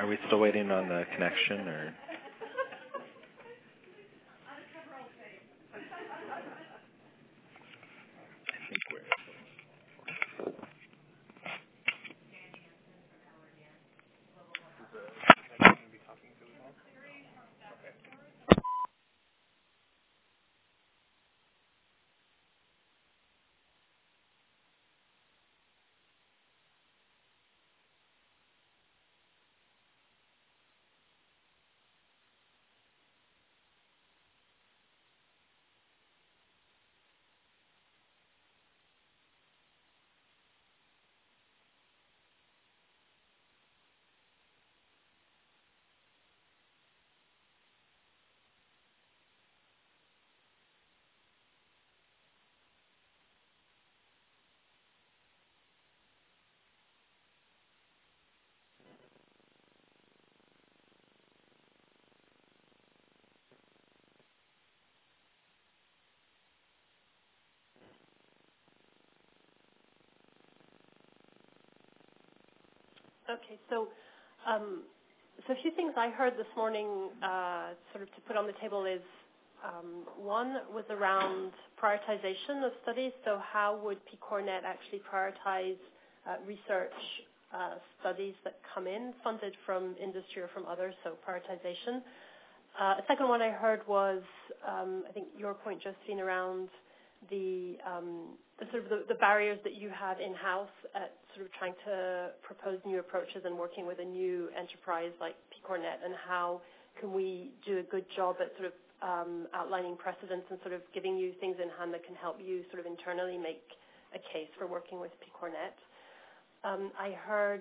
Are we still waiting on the connection, or? Okay, so a few things I heard this morning sort of to put on the table is one was around prioritization of studies. So how would PCORNet actually prioritize research studies that come in funded from industry or from others, so prioritization. A second one I heard was, I think your point, Justine, around the barriers that you have in-house at sort of trying to propose new approaches and working with a new enterprise like PCORNet, and how can we do a good job at sort of outlining precedents and sort of giving you things in hand that can help you sort of internally make a case for working with PCORNet. I heard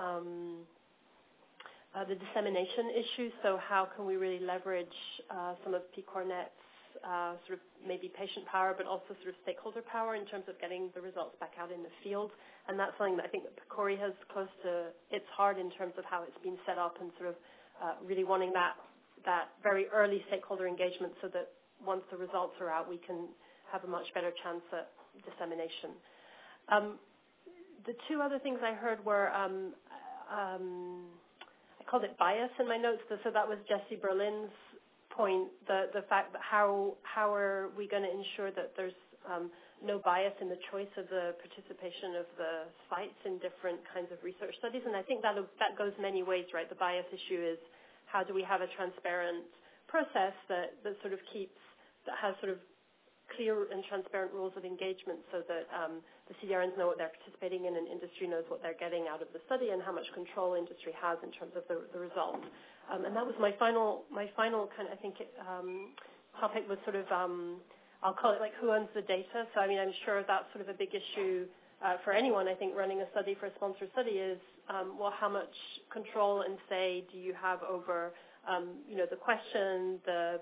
the dissemination issue, so how can we really leverage some of PCORNet's sort of maybe patient power, but also sort of stakeholder power in terms of getting the results back out in the field. And that's something that I think that PCORI has close to its heart in terms of how it's been set up and sort of really wanting that very early stakeholder engagement so that once the results are out, we can have a much better chance at dissemination. The two other things I heard were, I called it bias in my notes, so that was Jesse Berlin's point, the fact that how are we going to ensure that there's no bias in the choice of the participation of the sites in different kinds of research studies. And I think that goes many ways, right? The bias issue is how do we have a transparent process that sort of has sort of clear and transparent rules of engagement so that the CDRNs know what they're participating in and industry knows what they're getting out of the study and how much control industry has in terms of the results. And that was my final kind of, I think, topic was sort of, I'll call it like who owns the data. So, I mean, I'm sure that's sort of a big issue for anyone, I think, running a study for a sponsored study is, well, how much control and say do you have over, the question, the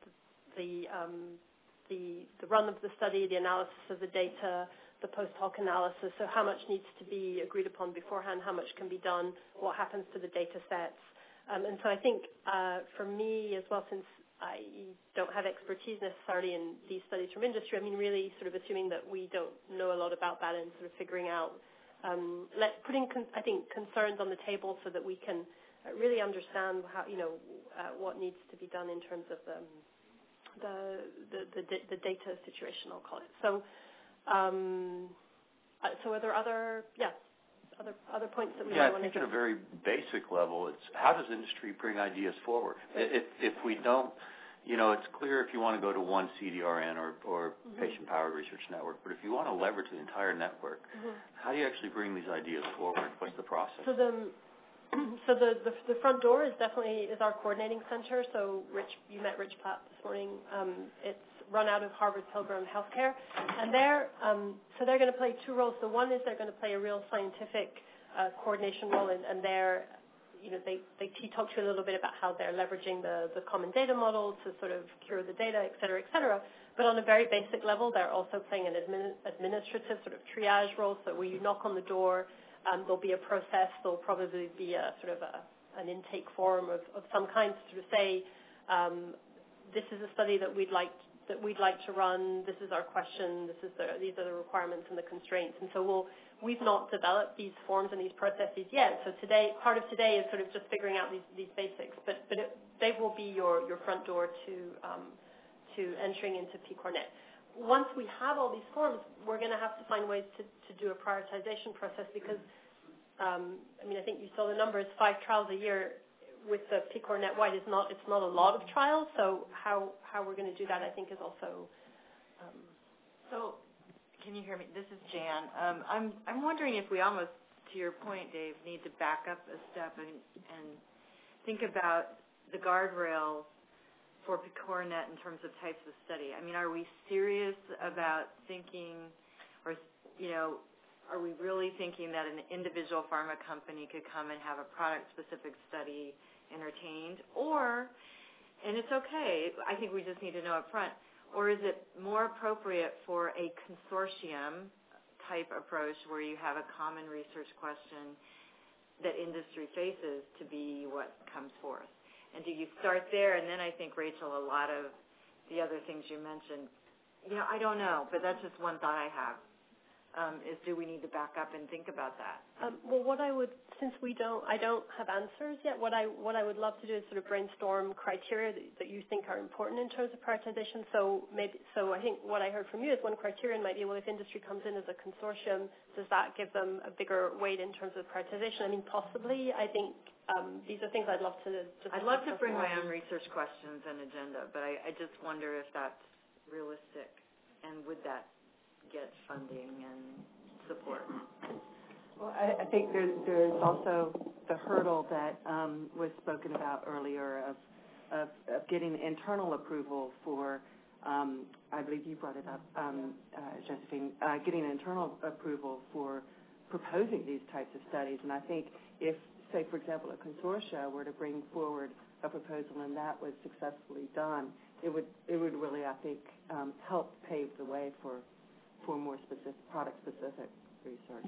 run of the study, the analysis of the data, the post hoc analysis. So how much needs to be agreed upon beforehand, how much can be done, what happens to the data sets. And so I think for me as well, since I don't have expertise necessarily in these studies from industry, I mean, really sort of assuming that we don't know a lot about that and sort of figuring out, putting, I think, concerns on the table so that we can really understand how, what needs to be done in terms of the data situation, I'll call it. So, so are there other points that we might want to? I think at a very basic level, it's how does industry bring ideas forward? If we don't, it's clear if you want to go to one CDRN or patient-powered research network, but if you want to leverage the entire network, how do you actually bring these ideas forward? What's the process? So the front door is definitely our coordinating center. So you met Rich Platt this morning. It's run out of Harvard Pilgrim Healthcare, and they're going to play two roles. So one is they're going to play a real scientific coordination role, and they're he talked to you a little bit about how they're leveraging the common data model to sort of cure the data, et cetera, et cetera. But on a very basic level, they're also playing an administrative sort of triage role. So where you knock on the door, there'll be a process. There'll probably be a sort of an intake form of some kind to sort of say, this is a study that we'd like to run. This is our question. These are the requirements and the constraints. And so we've not developed these forms and these processes yet. So part of today is sort of just figuring out these basics, but they will be your front door to entering into PCORNet. Once we have all these forms, we're going to have to find ways to do a prioritization process because, I think you saw the numbers, 5 trials a year with the PCORNet White it's not a lot of trials. So how we're going to do that, I think, is also. So, can you hear me? This is Jan. I'm wondering if we almost, to your point, Dave, need to back up a step and think about the guardrails for PCORNet in terms of types of study. Are we serious about thinking, or are we really thinking that an individual pharma company could come and have a product-specific study entertained, and it's okay, I think we just need to know up front, or is it more appropriate for a consortium type approach where you have a common research question that industry faces to be what comes forth? And do you start there? And then I think, Rachel, a lot of the other things you mentioned, I don't know, but that's just one thought I have, is do we need to back up and think about that? Well, since I don't have answers yet, what I would love to do is sort of brainstorm criteria that you think are important in terms of prioritization. So I think what I heard from you is one criterion might be, well, if industry comes in as a consortium, does that give them a bigger weight in terms of prioritization? Possibly. I think these are things I'd love to just. I'd love to bring my own research questions and agenda, but I just wonder if that's realistic, and would that get funding and support? Well, I think there's also the hurdle that was spoken about earlier of getting internal approval for, I believe you brought it up, Josephine, getting internal approval for proposing these types of studies. And I think if, say, for example, a consortia were to bring forward a proposal and that was successfully done, it would really, I think, help pave the way for more specific, product-specific research.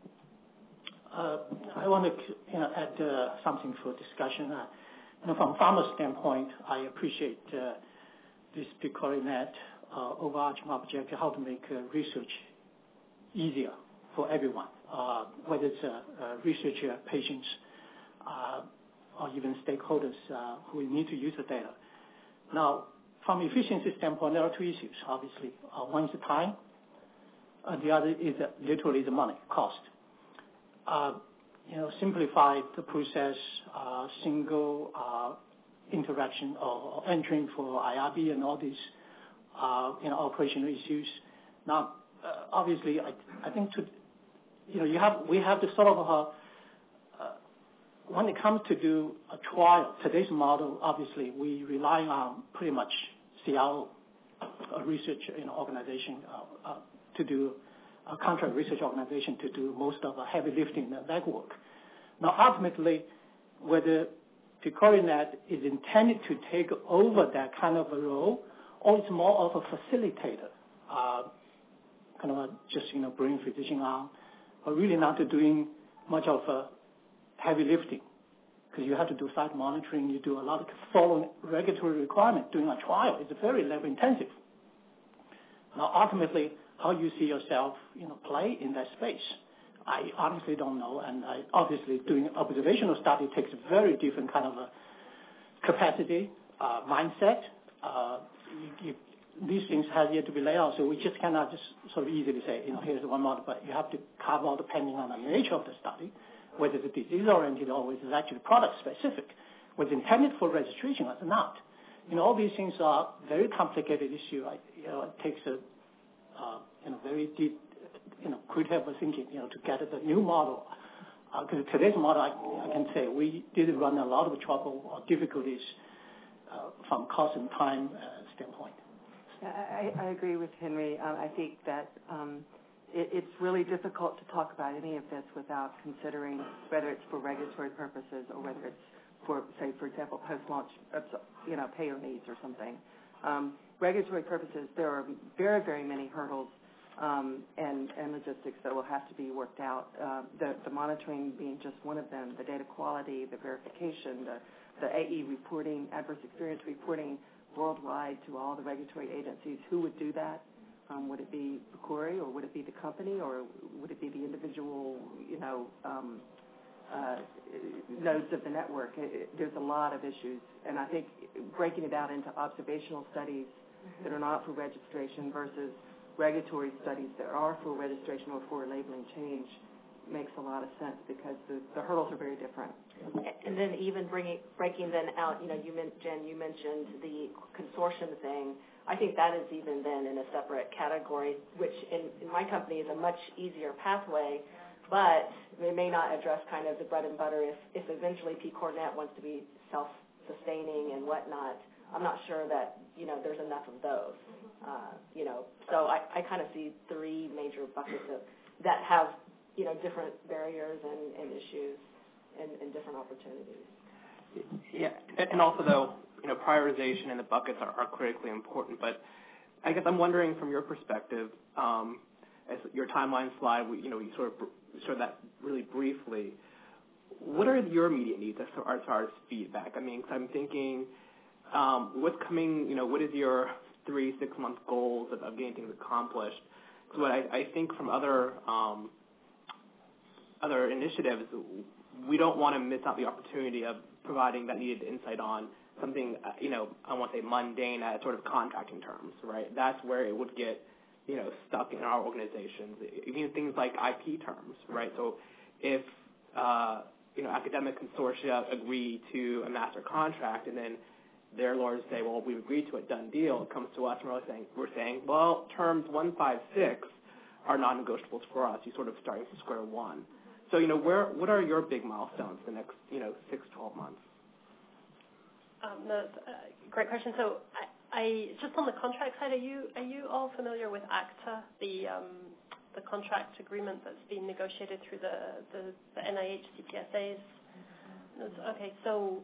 I want to add something for discussion. From pharma standpoint, I appreciate this PCORNet overarching objective, how to make research easier for everyone, whether it's researcher, patients, or even stakeholders who need to use the data. Now, from efficiency standpoint, there are 2 issues, obviously. One is the time, and the other is literally the money, cost. Simplify the process, single interaction or entering for IRB and all these, operational issues. Now, obviously, I think we have the sort of when it comes to do a trial, today's model, obviously, we rely on pretty much CRO, a research organization, to do a contract research organization to do most of the heavy lifting and legwork. Now, ultimately, whether PCORNet is intended to take over that kind of a role, or it's more of a facilitator, just bring physician on, but really not doing much of a heavy lifting, because you have to do site monitoring, you do a lot of following regulatory requirements during a trial. It's very labor intensive. Now, ultimately, how you see yourself, play in that space, I honestly don't know. And obviously, doing observational study takes a very different kind of a capacity, mindset. These things have yet to be laid out, so we just cannot just sort of easily say, here's one model, but you have to carve out depending on the nature of the study, whether it's disease-oriented or whether it's actually product-specific, whether it's intended for registration or not. All these things are very complicated issue. It takes a very deep, critical thinking, to get the new model. Because today's model, I can say, we did run a lot of trouble or difficulties from cost and time standpoint. I agree with Henry. I think that it's really difficult to talk about any of this without considering whether it's for regulatory purposes or whether it's for, say, for example, post-launch, payer needs or something. Regulatory purposes, there are very, very many hurdles and logistics that will have to be worked out. The monitoring being just one of them, the data quality, the verification, the AE reporting, adverse experience reporting worldwide to all the regulatory agencies. Who would do that? Would it be PCORI, or would it be the company, or would it be the individual, nodes of the network? There's a lot of issues, and I think breaking it out into observational studies that are not for registration versus regulatory studies that are for registration or for labeling change makes a lot of sense, because the hurdles are very different. And then even breaking then out, Jen, you mentioned the consortium thing. I think that is even then in a separate category, which in my company is a much easier pathway, but it may not address kind of the bread and butter if eventually PCORNet wants to be self-sustaining and whatnot. I'm not sure that, there's enough of those. So I kind of see three major buckets that have, different barriers and issues and different opportunities. Yeah, and also though, prioritization and the buckets are critically important. But I guess I'm wondering from your perspective, as your timeline slide, we sort of showed that really briefly. What are your immediate needs as far as feedback? I mean, 'cause I'm thinking, what's coming? What is your 3-6 month goals of getting things accomplished? Because what I think from other initiatives, we don't want to miss out the opportunity of providing that needed insight on something, I want to say mundane as sort of contracting terms, right? That's where it would get, stuck in our organizations, even things like IP terms, right? So if, academic consortia agree to a master contract and then their lawyers say, well, we've agreed to a done deal, it comes to us and we're saying, well, terms 1, 5, 6 are non-negotiables for us. You're sort of starting from square one. So, what are your big milestones the next, 6-12 months? Great question. So, I just on the contract side, are you all familiar with ACTA, the contract agreement that's been negotiated through the NIH CPSAs? Okay, so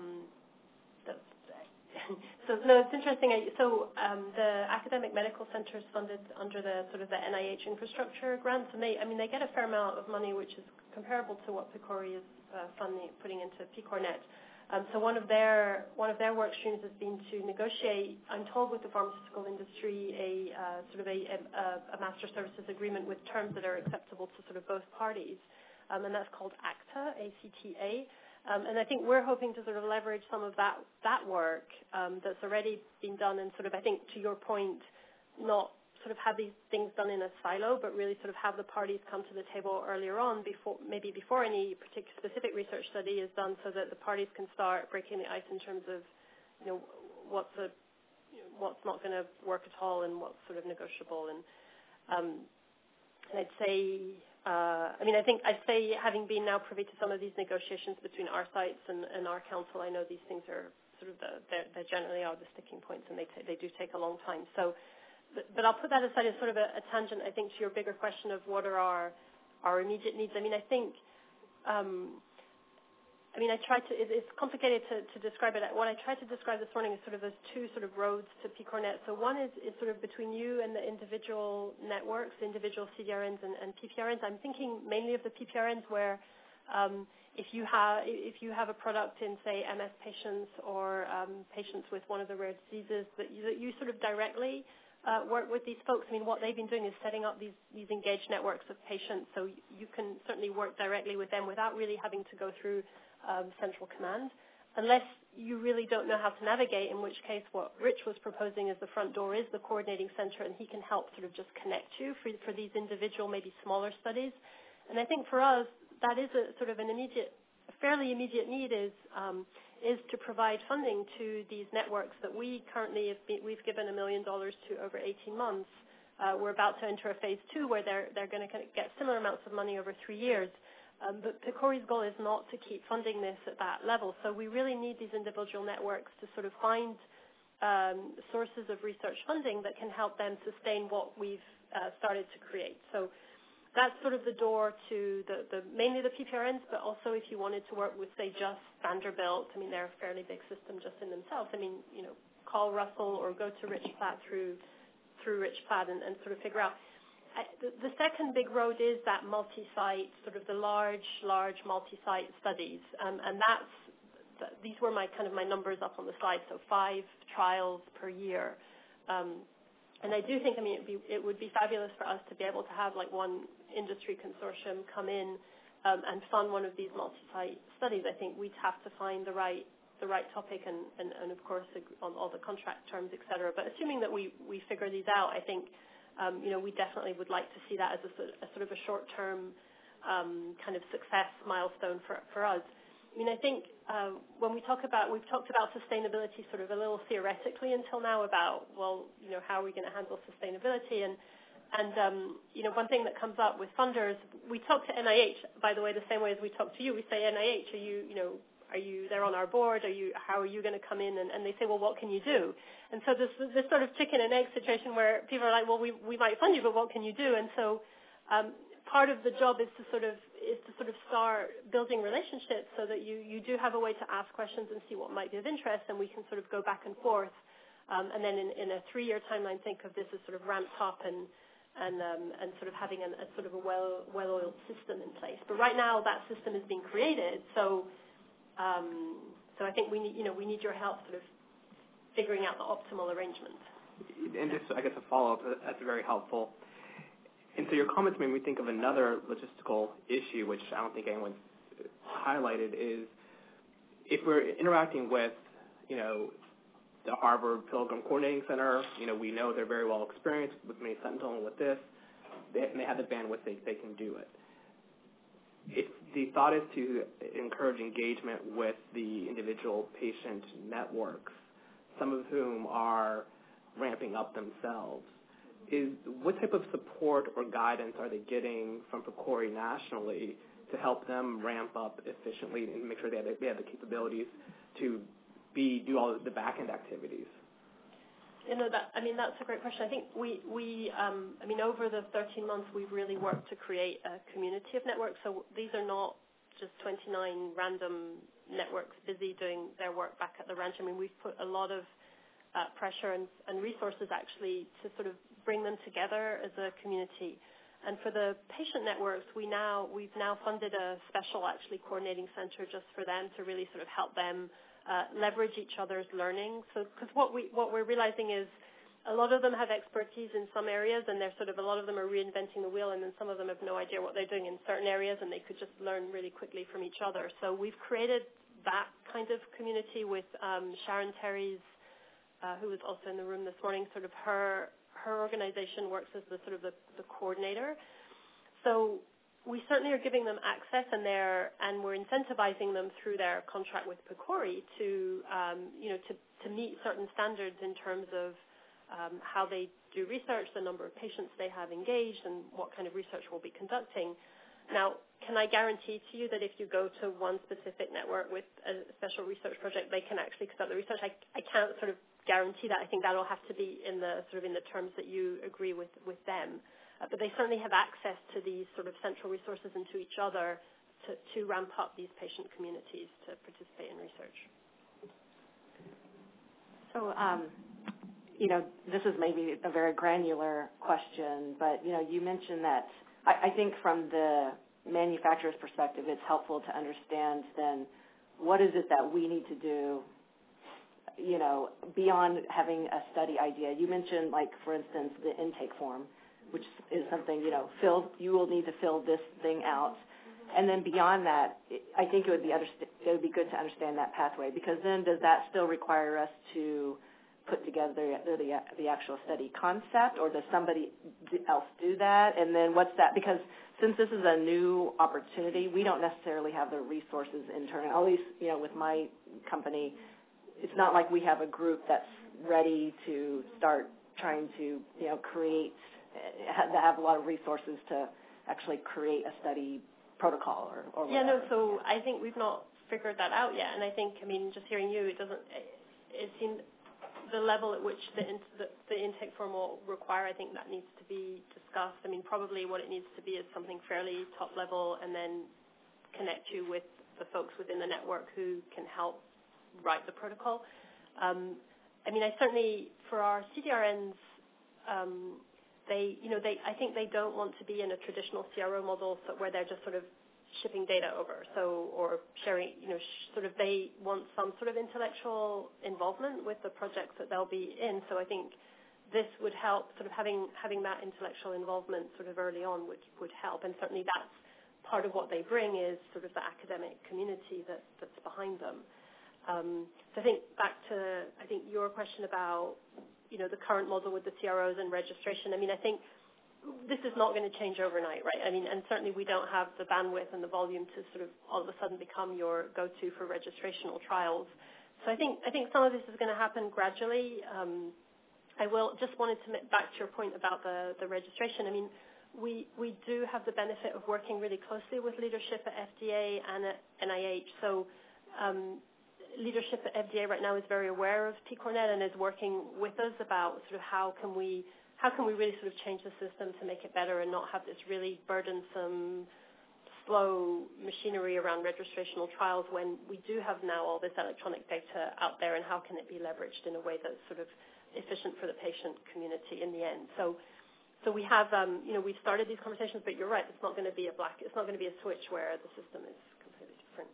it's interesting. The academic medical center is funded under the sort of the NIH infrastructure grants, and they get a fair amount of money, which is comparable to what PCORI is putting into PCORNet. So one of their work streams has been to negotiate, I'm told, with the pharmaceutical industry a master services agreement with terms that are acceptable to sort of both parties, and that's called ACTA, ACTA. And I think we're hoping to sort of leverage some of that work that's already been done, and sort of, I think, to your point, not sort of have these things done in a silo, but really sort of have the parties come to the table earlier on, before any particular specific research study is done, so that the parties can start breaking the ice in terms of, what's not going to work at all and what's sort of negotiable. And I'd say, I'd say having been now privy to some of these negotiations between our sites and our council, I know these things are sort of they generally are the sticking points, and they do take a long time. So, but I'll put that aside as sort of a tangent, I think, to your bigger question of what are our immediate needs. It's complicated to describe it. What I tried to describe this morning is sort of those two sort of roads to PCORNet. So one is sort of between you and the individual networks, individual CDRNs and PPRNs. I'm thinking mainly of the PPRNs, where if you have a product in, say, MS patients or patients with one of the rare diseases, that you sort of directly work with these folks. What they've been doing is setting up these engaged networks of patients, so you can certainly work directly with them without really having to go through central command, unless you really don't know how to navigate, in which case what Rich was proposing is the front door is the coordinating center, and he can help sort of just connect you for these individual, maybe smaller studies. And I think for us, that is a sort of a fairly immediate need is to provide funding to these networks that we currently we've given $1 million to over 18 months. We're about to enter a phase 2 where they're going to get similar amounts of money over 3 years. But PCORI's goal is not to keep funding this at that level. So we really need these individual networks to sort of find sources of research funding that can help them sustain what we've started to create. So that's sort of the door to mainly the PPRNs, but also if you wanted to work with, say, just Vanderbilt, they're a fairly big system just in themselves. Call Russell or go to Rich Platt through Rich Platt and sort of figure out. The second big road is that multi-site, sort of the large multi-site studies, and these were my numbers up on the slide. So 5 trials per year. I do think, it would be fabulous for us to be able to have like one industry consortium come in and fund one of these multi-site studies. I think we'd have to find the right topic and of course on all the contract terms, et cetera. But assuming that we figure these out, I think we definitely would like to see that as a sort of a short-term kind of success milestone for us. I think when we've talked about sustainability sort of a little theoretically until now about, how are we going to handle sustainability? And one thing that comes up with funders, we talk to NIH, by the way, the same way as we talk to you. We say, NIH, are you there on our board? How are you going to come in? And they say, well, what can you do? And so this sort of chicken and egg situation where people are like, well, we might fund you, but what can you do? And so part of the job is to sort of start building relationships so that you do have a way to ask questions and see what might be of interest, and we can sort of go back and forth. And then in a 3-year timeline, think of this as sort of ramped up and sort of having a sort of a well-oiled system in place. But right now that system is being created, so I think we need your help sort of figuring out the optimal arrangement. And just, I guess, a follow-up, that's very helpful. And so your comments made me think of another logistical issue, which I don't think anyone's highlighted, is if we're interacting with, the Harvard Pilgrim Coordinating Center, we know they're very well experienced with May Sentinel and with this, and they have the bandwidth, they can do it. If the thought is to encourage engagement with the individual patient networks, some of whom are ramping up themselves, what type of support or guidance are they getting from PCORI nationally to help them ramp up efficiently and make sure they have the capabilities to do all the back-end activities? That's a great question. I think we over the 13 months, we've really worked to create a community of networks. So these are not just 29 random networks busy doing their work back at the ranch. We've put a lot of pressure and resources actually to sort of bring them together as a community. And for the patient networks, we've now funded a special actually coordinating center just for them to really sort of help them leverage each other's learning. So because what we're realizing is a lot of them have expertise in some areas, and a lot of them are reinventing the wheel, and then some of them have no idea what they're doing in certain areas, and they could just learn really quickly from each other. So we've created that kind of community with Sharon Terry's, who was also in the room this morning. Sort of her organization works as the coordinator. So we certainly are giving them access, and we're incentivizing them through their contract with PCORI to meet certain standards in terms of how they do research, the number of patients they have engaged, and what kind of research we'll be conducting. Now, can I guarantee to you that if you go to one specific network with a special research project, they can actually conduct the research? I can't sort of guarantee that. I think that'll have to be in the terms that you agree with them. But they certainly have access to these sort of central resources and to each other to ramp up these patient communities to participate in research. So, this is maybe a very granular question, but, you mentioned that I think from the manufacturer's perspective, it's helpful to understand then what is it that we need to do, beyond having a study idea. You mentioned, like, for instance, the intake form, which is something, you will need to fill this thing out. And then beyond that, I think it would be good to understand that pathway, because then does that still require us to put together the actual study concept, or does somebody else do that? And then what's that? Because since this is a new opportunity, we don't necessarily have the resources internally. At least, with my company, it's not like we have a group that's ready to start trying to, have a lot of resources to actually create a study protocol or whatever. Yeah, no, so I think we've not figured that out yet. And I think, just hearing you, it seemed the level at which the intake form will require, I think that needs to be discussed. Probably what it needs to be is something fairly top level, and then connect you with the folks within the network who can help write the protocol. I certainly, for our CDRNs, I think they don't want to be in a traditional CRO model where they're just sort of shipping data over, or sharing, they want some sort of intellectual involvement with the projects that they'll be in. So I think this would help. Sort of having that intellectual involvement sort of early on would help, and certainly that's part of what they bring is sort of the academic community that's behind them. So I think back to your question about the current model with the CROs and registration. I mean, I think this is not going to change overnight, right? I mean, and certainly we don't have the bandwidth and the volume to sort of all of a sudden become your go-to for registrational trials. So I think some of this is going to happen gradually. I just wanted to back to your point about the registration. I mean, we do have the benefit of working really closely with leadership at FDA and at NIH. So leadership at FDA right now is very aware of pCORNet and is working with us about sort of how can we really sort of change the system to make it better and not have this really burdensome, slow machinery around registrational trials when we do have now all this electronic data out there, and how can it be leveraged in a way that's sort of efficient for the patient community in the end. So we have, we've started these conversations, but you're right, it's not going to be a switch where the system is completely different.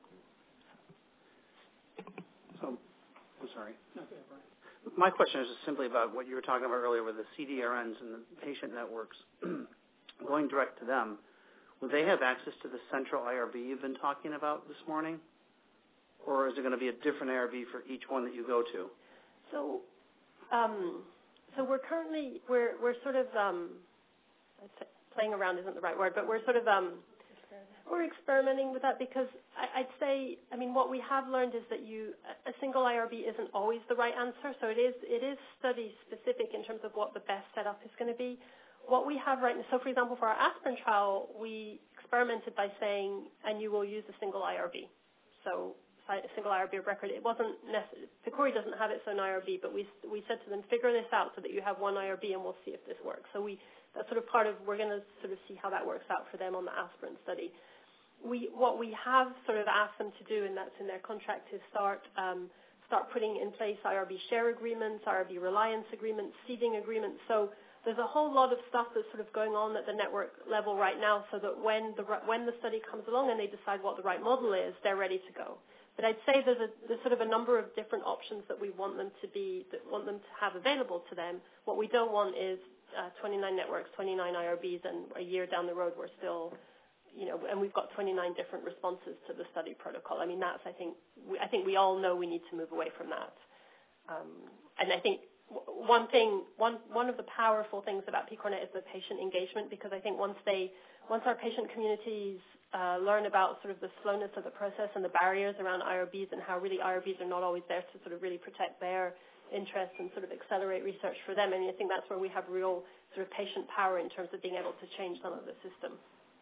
So, I'm sorry. Okay, Brian. My question is just simply about what you were talking about earlier with the CDRNs and the patient networks going direct to them. Will they have access to the central IRB you've been talking about this morning? Or is it going to be a different IRB for each one that you go to? So we're currently, we're sort of, playing around isn't the right word, but we're sort of, we're experimenting with that because I'd say, I mean, what we have learned is that a single IRB isn't always the right answer. So it is study specific in terms of what the best setup is going to be. What we have right now, so for example, for our ASPEN trial, we experimented by saying, and you will use a single IRB. So a single IRB of record. It wasn't necessary. PCORI doesn't have its own IRB, but we said to them, figure this out so that you have one IRB, and we'll see if this works. So that's sort of part of, we're going to sort of see how that works out for them on the aspirin study. What we have sort of asked them to do, and that's in their contract, is start putting in place IRB share agreements, IRB reliance agreements, seeding agreements. So there's a whole lot of stuff that's sort of going on at the network level right now, so that when the study comes along and they decide what the right model is, they're ready to go. But I'd say there's sort of a number of different options that we want them to have available to them. What we don't want is 29 networks, 29 IRBs, and a year down the road we're still, and we've got 29 different responses to the study protocol. I mean, that's, I think we all know we need to move away from that. And I think one of the powerful things about pCORNet is the patient engagement, because I think once our patient communities learn about sort of the slowness of the process and the barriers around IRBs and how really IRBs are not always there to sort of really protect their interests and sort of accelerate research for them. I mean, I think that's where we have real sort of patient power in terms of being able to change some of the system.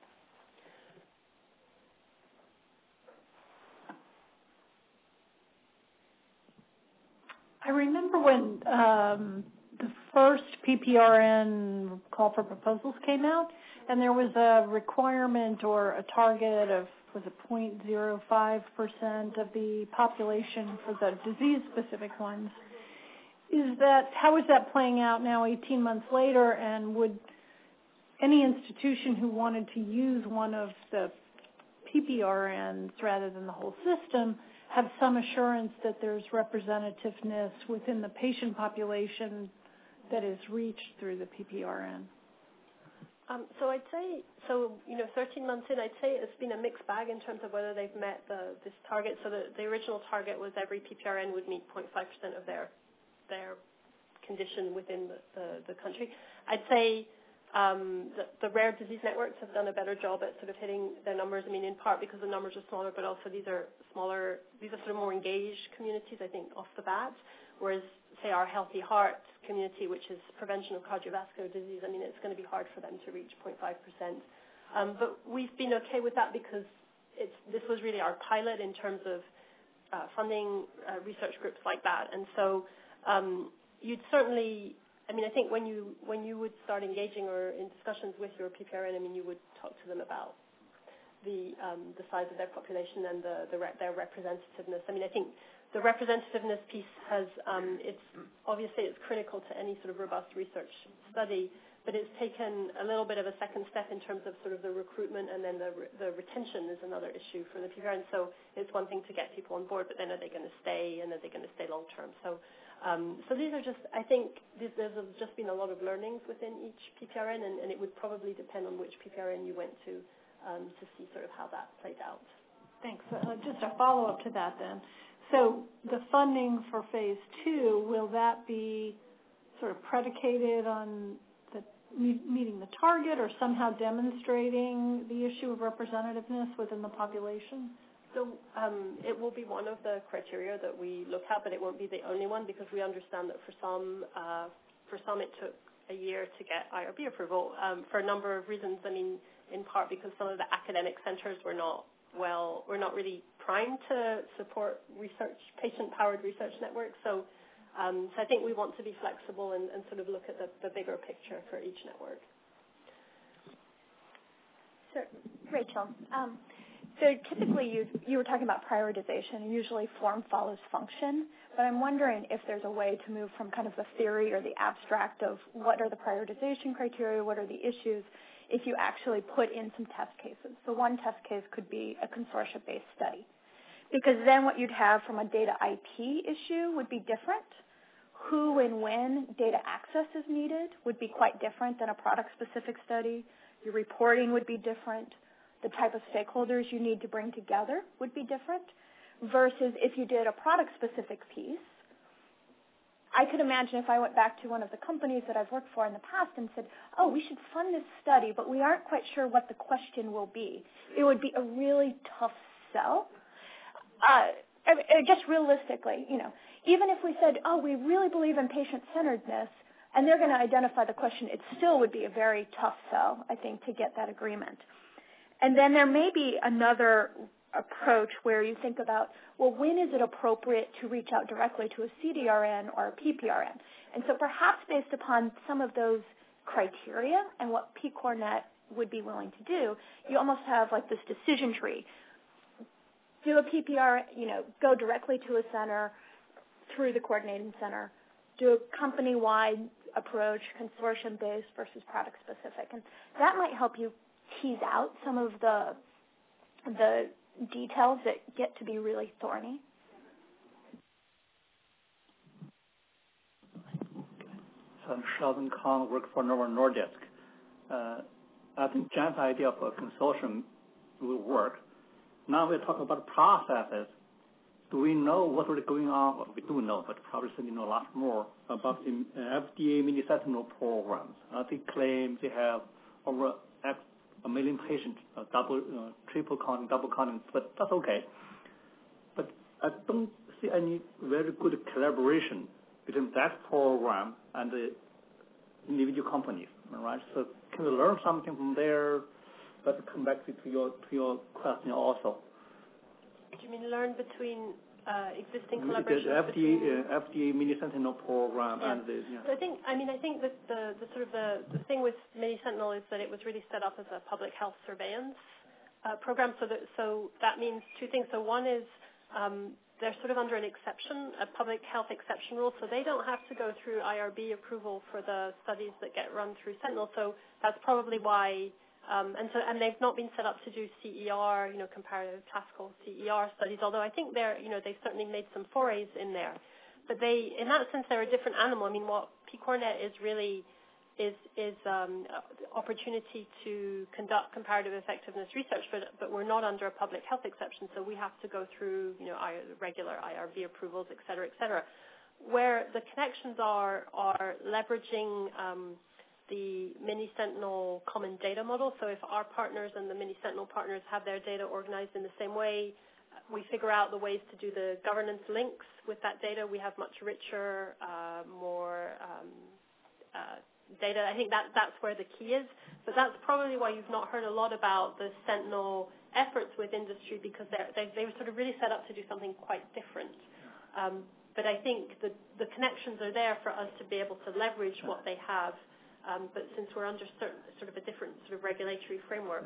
I remember when the first PPRN call for proposals came out, and there was a requirement or a target of, was it 0.05% of the population for the disease-specific ones. How is that playing out now 18 months later, and would any institution who wanted to use one of the PPRNs rather than the whole system have some assurance that there's representativeness within the patient population that is reached through the PPRN? So I'd say, 13 months in, I'd say it's been a mixed bag in terms of whether they've met this target. So the original target was every PPRN would meet 0.5% of their condition within the country. I'd say the rare disease networks have done a better job at sort of hitting their numbers. I mean, in part because the numbers are smaller, but also these are sort of more engaged communities, I think, off the bat. Whereas, say, our Healthy Heart community, which is prevention of cardiovascular disease, I mean, it's going to be hard for them to reach 0.5%. But we've been okay with that because this was really our pilot in terms of funding research groups like that. And so you'd certainly, I mean, I think when you would start engaging or in discussions with your PPRN, I mean, you would talk to them about the size of their population and their representativeness. I mean, I think the representativeness piece has, it's critical to any sort of robust research study, but it's taken a little bit of a second step in terms of sort of the recruitment, and then the retention is another issue for the PPRN. So it's one thing to get people on board, but then are they going to stay, and are they going to stay long term? So these are just, I think there's just been a lot of learnings within each PPRN, and it would probably depend on which PPRN you went to see sort of how that played out. Thanks. Just a follow-up to that then. So the funding for phase 2, will that be sort of predicated on meeting the target or somehow demonstrating the issue of representativeness within the population? So it will be one of the criteria that we look at, but it won't be the only one, because we understand that for some it took a year to get IRB approval for a number of reasons. I mean, in part because some of the academic centers were not really primed to support patient-powered research networks. So I think we want to be flexible and sort of look at the bigger picture for each network. So, Rachel, so typically you were talking about prioritization, and usually form follows function, but I'm wondering if there's a way to move from kind of the theory or the abstract of what are the prioritization criteria, what are the issues, if you actually put in some test cases. So one test case could be a consortia-based study, because then what you'd have from a data IP issue would be different. Who and when data access is needed would be quite different than a product-specific study. Your reporting would be different. The type of stakeholders you need to bring together would be different, versus if you did a product-specific piece. I could imagine if I went back to one of the companies that I've worked for in the past and said, oh, we should fund this study, but we aren't quite sure what the question will be. It would be a really tough sell. Just realistically, even if we said, oh, we really believe in patient-centeredness, and they're going to identify the question, it still would be a very tough sell, I think, to get that agreement. And then there may be another approach where you think about, well, when is it appropriate to reach out directly to a CDRN or a PPRN? And so perhaps based upon some of those criteria and what PCORNet would be willing to do, you almost have like this decision tree. Do a PPR, go directly to a center through the coordinating center. Do a company-wide approach, consortium-based versus product-specific. And that might help you tease out some of the details that get to be really thorny. So I'm Sheldon Kong, work for Novo Nordisk. I think Jan's idea of a consortium will work. Now we're talking about processes. Do we know what is going on? Well, we do know, but probably still know a lot more about the FDA mini-sentinel programs. They claim they have over 1 million patients, triple counting, double counting, but that's okay. But I don't see any very good collaboration between that program and the individual companies, right? So can we learn something from there? But come back to your question also. Do you mean learn between existing collaborations? The FDA mini-sentinel program and the. So I think that the sort of the thing with mini-sentinel is that it was really set up as a public health surveillance program. So that means two things. So one is they're sort of under an exception, a public health exception rule. So they don't have to go through IRB approval for the studies that get run through Sentinel. So that's probably why. And they've not been set up to do CER, comparative classical CER studies. Although I think they've certainly made some forays in there. But in that sense, they're a different animal. I mean, what PCORNet is really is opportunity to conduct comparative effectiveness research, but we're not under a public health exception, so we have to go through regular IRB approvals, et cetera, where the connections are leveraging the Mini-Sentinel common data model. So if our partners and the Mini-Sentinel partners have their data organized in the same way, we figure out the ways to do the governance links with that data. We have much richer, more data. I think that's where the key is. But that's probably why you've not heard a lot about the Sentinel efforts with industry, because they were sort of really set up to do something quite different. But I think the connections are there for us to be able to leverage what they have. But since we're under sort of a different sort of regulatory framework,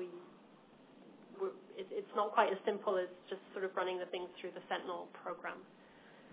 it's not quite as simple as just sort of running the things through the Sentinel program.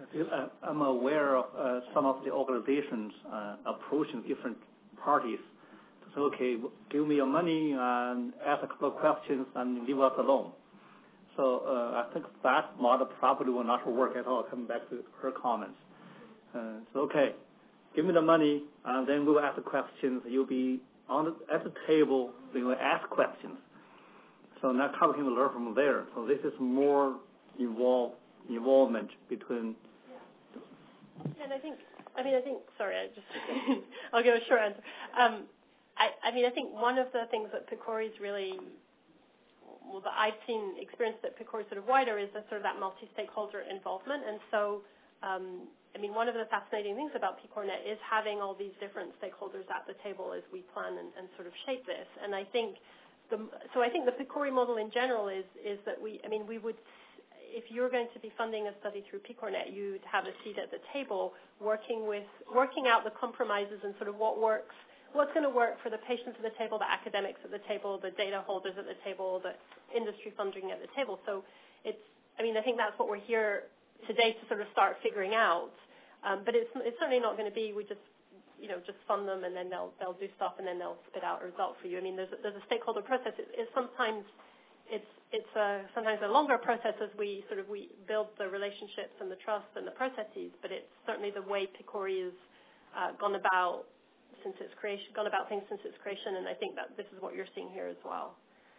I'm aware of some of the organizations approaching different parties So, okay, give me your money and ask a couple of questions and leave us alone. So I think that model probably will not work at all, coming back to her comments. So, okay, give me the money, and then we'll ask the questions. You'll be at the table, we will ask questions. So now how can we learn from there? So this is more involvement between. And I think, sorry, I'll give a short answer. I think one of the things that PCORI is really, that I've seen experience that PCORI is sort of wider is that sort of that multi-stakeholder involvement. And so, one of the fascinating things about PCORnet is having all these different stakeholders at the table as we plan and sort of shape this. And I think the PCORI model in general is that we would, if you're going to be funding a study through PCORnet, you'd have a seat at the table working out the compromises and sort of what's going to work for the patients at the table, the academics at the table, the data holders at the table, the industry funding at the table. So I think that's what we're here today to sort of start figuring out. But it's certainly not going to be we just fund them and then they'll do stuff and then they'll spit out a result for you. There's a stakeholder process. Sometimes a longer process as we build the relationships and the trust and the processes. But it's certainly the way PCORI has gone about things since its creation, and I think that this is what you're seeing here as well.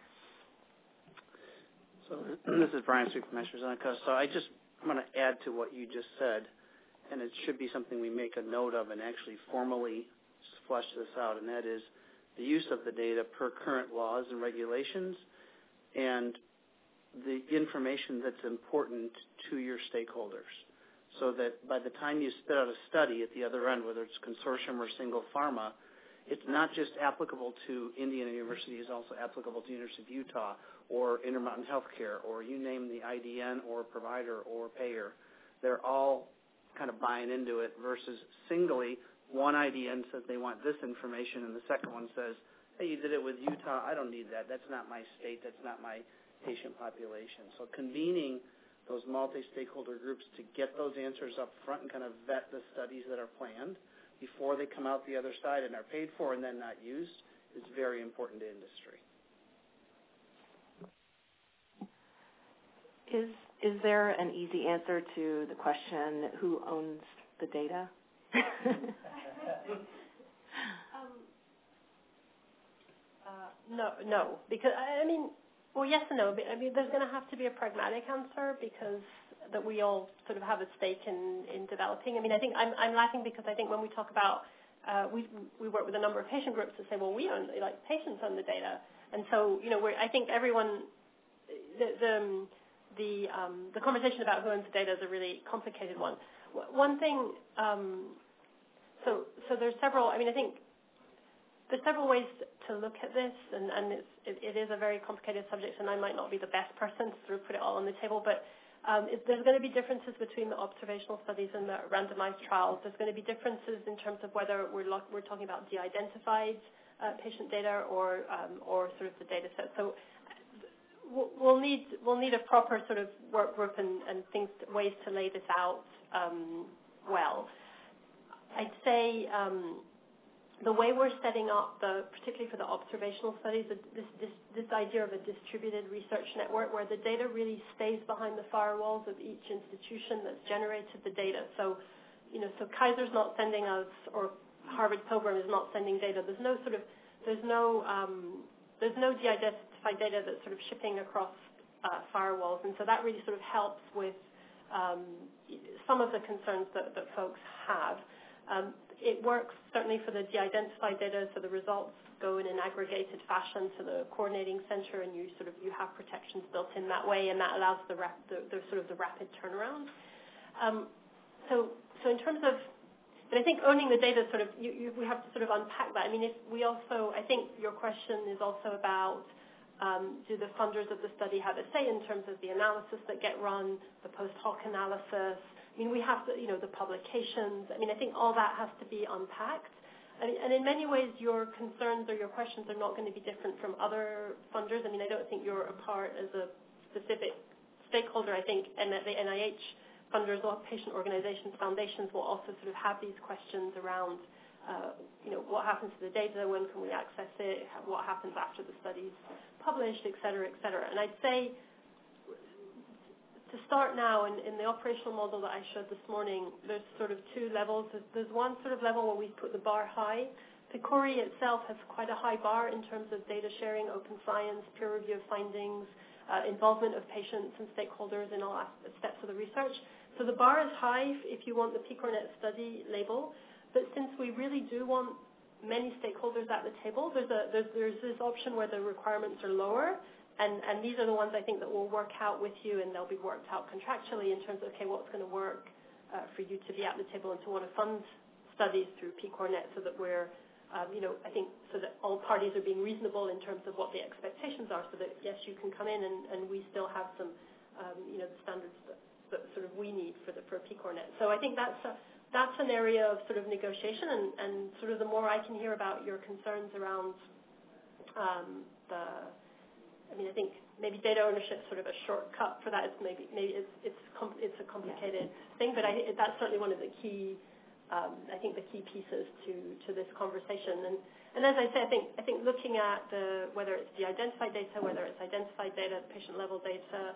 So this is Brian Sweet from AstraZeneca. So I just want to add to what you just said, and it should be something we make a note of and actually formally flesh this out, and that is the use of the data per current laws and regulations and the information that's important to your stakeholders, so that by the time you spit out a study at the other end, whether it's consortium or single pharma, it's not just applicable to Indiana University, it's also applicable to University of Utah or Intermountain Healthcare, or you name the IDN or provider or payer. They're all kind of buying into it versus singly one IDN says they want this information and the second one says, hey, you did it with Utah, I don't need that. That's not my state. That's not my patient population. So convening those multi-stakeholder groups to get those answers up front and kind of vet the studies that are planned before they come out the other side and are paid for and then not used is very important to industry. Is there an easy answer to the question, who owns the data? No, because well, yes and no. There's going to have to be a pragmatic answer because that we all sort of have a stake in developing. I think I'm laughing because I think when we talk about we work with a number of patient groups that say, well, we own, like, patients own the data, and so I think everyone the conversation about who owns the data is a really complicated one. One thing, so there's several. I think there's several ways to look at this, and it is a very complicated subject, and I might not be the best person to sort of put it all on the table, but there's going to be differences between the observational studies and the randomized trials. There's going to be differences in terms of whether we're talking about de-identified patient data or sort of the data set. So we'll need a proper sort of work group and ways to lay this out well. I'd say the way we're setting up, particularly for the observational studies, this idea of a distributed research network where the data really stays behind the firewalls of each institution that's generated the data. So, so Kaiser's not sending us, or Harvard Pilgrim is not sending data. There's no de-identified data that's sort of shipping across firewalls, and so that really sort of helps with some of the concerns that folks have. It works certainly for the de-identified data, so the results go in an aggregated fashion to the coordinating center, and you have protections built in that way, and that allows the rapid turnaround. So in terms of, but I think owning the data we have to sort of unpack that. I think your question is also about do the funders of the study have a say in terms of the analysis that get run, the post hoc analysis? We have to, the publications. I think all that has to be unpacked. And in many ways, your concerns or your questions are not going to be different from other funders. I don't think you're a part as a specific stakeholder. I think and the NIH funders or patient organizations, foundations will also sort of have these questions around what happens to the data, when can we access it, what happens after the study's published, et cetera, et cetera. And I'd say to start now, in the operational model that I showed this morning, there's sort of two levels. There's one sort of level where we put the bar high. PCORI itself has quite a high bar in terms of data sharing, open science, peer review of findings, involvement of patients and stakeholders in all steps of the research. So the bar is high if you want the PCORNet study label. But since we really do want many stakeholders at the table, there's this option where the requirements are lower, and these are the ones I think that will work out with you, and they'll be worked out contractually in terms of, okay, what's going to work for you to be at the table and to want to fund studies through PCORNet, so that we're, I think, so that all parties are being reasonable in terms of what the expectations are, so that, yes, you can come in and we still have some, the standards that sort of we need for PCORNet. So I think that's an area of sort of negotiation, and sort of the more I can hear about your concerns around I think maybe data ownership is sort of a shortcut for that. Maybe it's a complicated thing, but that's certainly one of the key, I think, the key pieces to this conversation. And as I say, I think looking at whether it's the identified data, whether it's identified data, patient level data,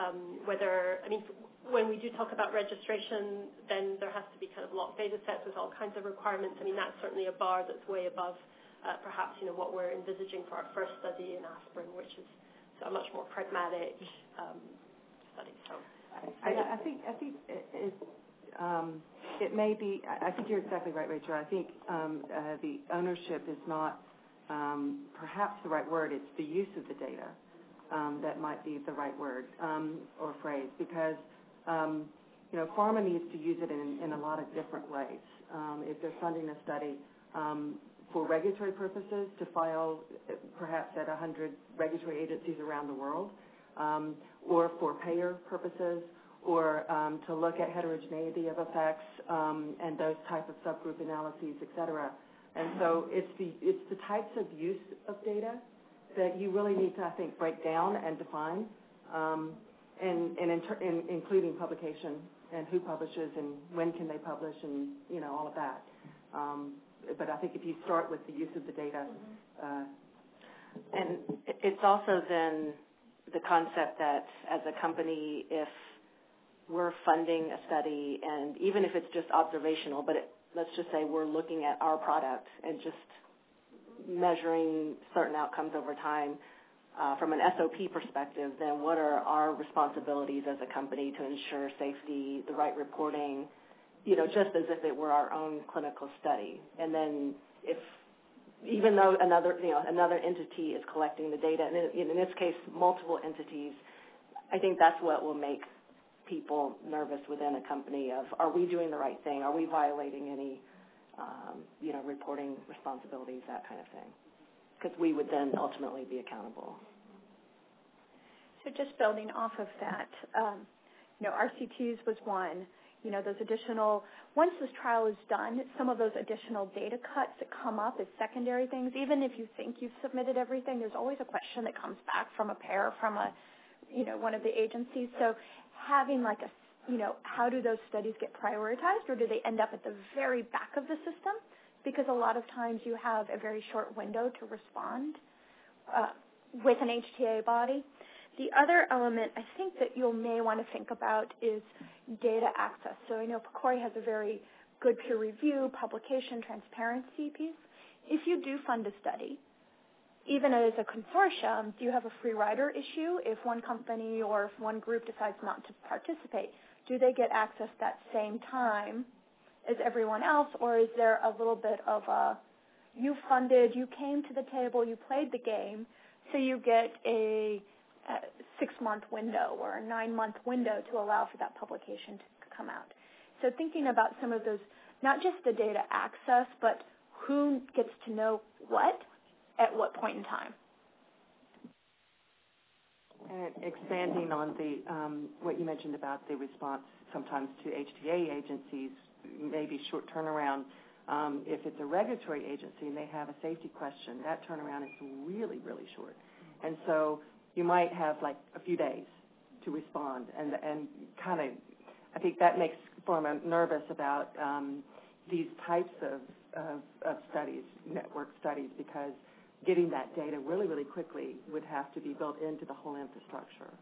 when we do talk about registration, then there has to be kind of locked data sets with all kinds of requirements. I mean, that's certainly a bar that's way above perhaps what we're envisaging for our first study in aspirin, which is a much more pragmatic study. So I think it may be. I think you're exactly right, Rachel. I think the ownership is not perhaps the right word. It's the use of the data that might be the right word or phrase, because pharma needs to use it in a lot of different ways. If they're funding a study for regulatory purposes, to file perhaps at 100 regulatory agencies around the world, or for payer purposes, or to look at heterogeneity of effects and those type of subgroup analyses, et cetera. And so it's the types of use of data that you really need to, I think, break down and define, including publication and who publishes and when can they publish and all of that. But I think if you start with the use of the data, and it's also then the concept that as a company, if we're funding a study, and even if it's just observational, but let's just say we're looking at our product and just measuring certain outcomes over time from an SOP perspective, then what are our responsibilities as a company to ensure safety, the right reporting, just as if it were our own clinical study. And then even though another entity is collecting the data, and in this case, multiple entities, I think that's what will make people nervous within a company of, are we doing the right thing? Are we violating any, reporting responsibilities, that kind of thing? Because we would then ultimately be accountable. So just building off of that, RCTs was one. Those additional, once this trial is done, some of those additional data cuts that come up as secondary things, even if you think you've submitted everything, there's always a question that comes back from a payer, from one of the agencies. So having how do those studies get prioritized, or do they end up at the very back of the system? Because a lot of times you have a very short window to respond with an HTA body. The other element I think that you may want to think about is data access. So I know PCORI has a very good peer review, publication, transparency piece. If you do fund a study, even as a consortium, do you have a free rider issue? If one company or if one group decides not to participate, do they get access that same time as everyone else, or is there a little bit of you funded, you came to the table, you played the game, so you get a 6-month window or a 9-month window to allow for that publication to come out. So thinking about some of those, not just the data access, but who gets to know what at what point in time. And expanding on the what you mentioned about the response sometimes to HTA agencies, maybe short turnaround. If it's a regulatory agency and they have a safety question, that turnaround is really, really short. And so you might have like a few days to respond, and kind of, I think that makes pharma nervous about these types of of studies, network studies, because getting that data really, really quickly would have to be built into the whole infrastructure.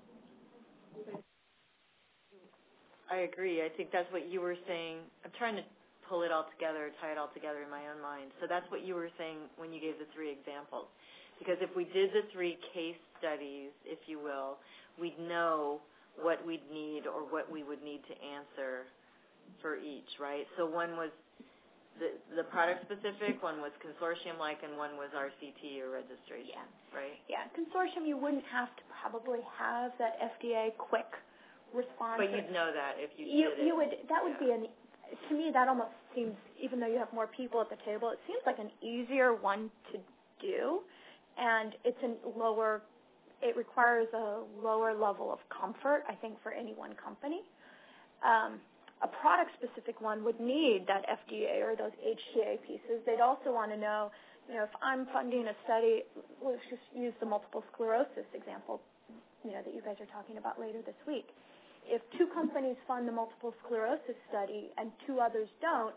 I agree. I think that's what you were saying. I'm trying to pull it all together, tie it all together in my own mind. So that's what you were saying when you gave the 3 examples. Because if we did the 3 case studies, if you will, we'd know what we'd need or what we would need to answer for each, right? So one was the product-specific, one was consortium-like, and one was RCT or registration, right? Yeah, consortium, you wouldn't have to probably have that FDA quick response. But you'd know that if you did it. You would. That would be to me, that almost seems, even though you have more people at the table, it seems like an easier one to do, and it requires a lower level of comfort, I think, for any one company. A product-specific one would need that FDA or those HTA pieces. They'd also want to know, if I'm funding a study, let's just use the multiple sclerosis example, that you guys are talking about later this week. If 2 companies fund the multiple sclerosis study and 2 others don't,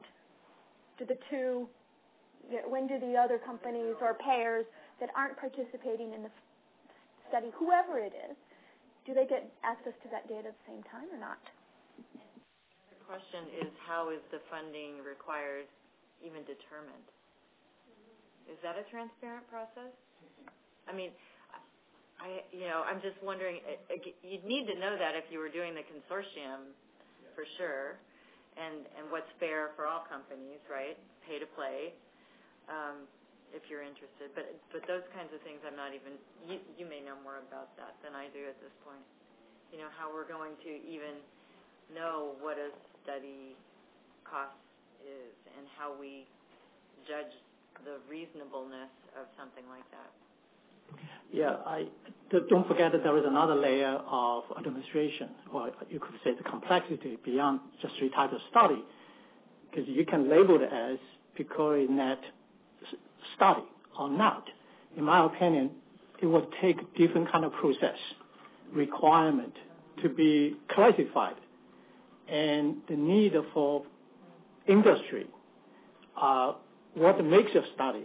when do the other companies or payers that aren't participating in the study, whoever it is, do they get access to that data at the same time or not? The question is, how is the funding required even determined? Is that a transparent process? I mean, I'm just wondering, you'd need to know that if you were doing the consortium, for sure, and what's fair for all companies, right? Pay to play, if you're interested. But those kinds of things, I'm not even. You may know more about that than I do at this point. How we're going to even know what a study cost is and how we judge the reasonableness of something like that. Yeah, don't forget that there is another layer of administration, or you could say the complexity beyond just 3 types of study, because you can label it as PCORI-NET study or not. In my opinion, it would take different kind of process requirement to be classified, and the need for industry, what makes a study,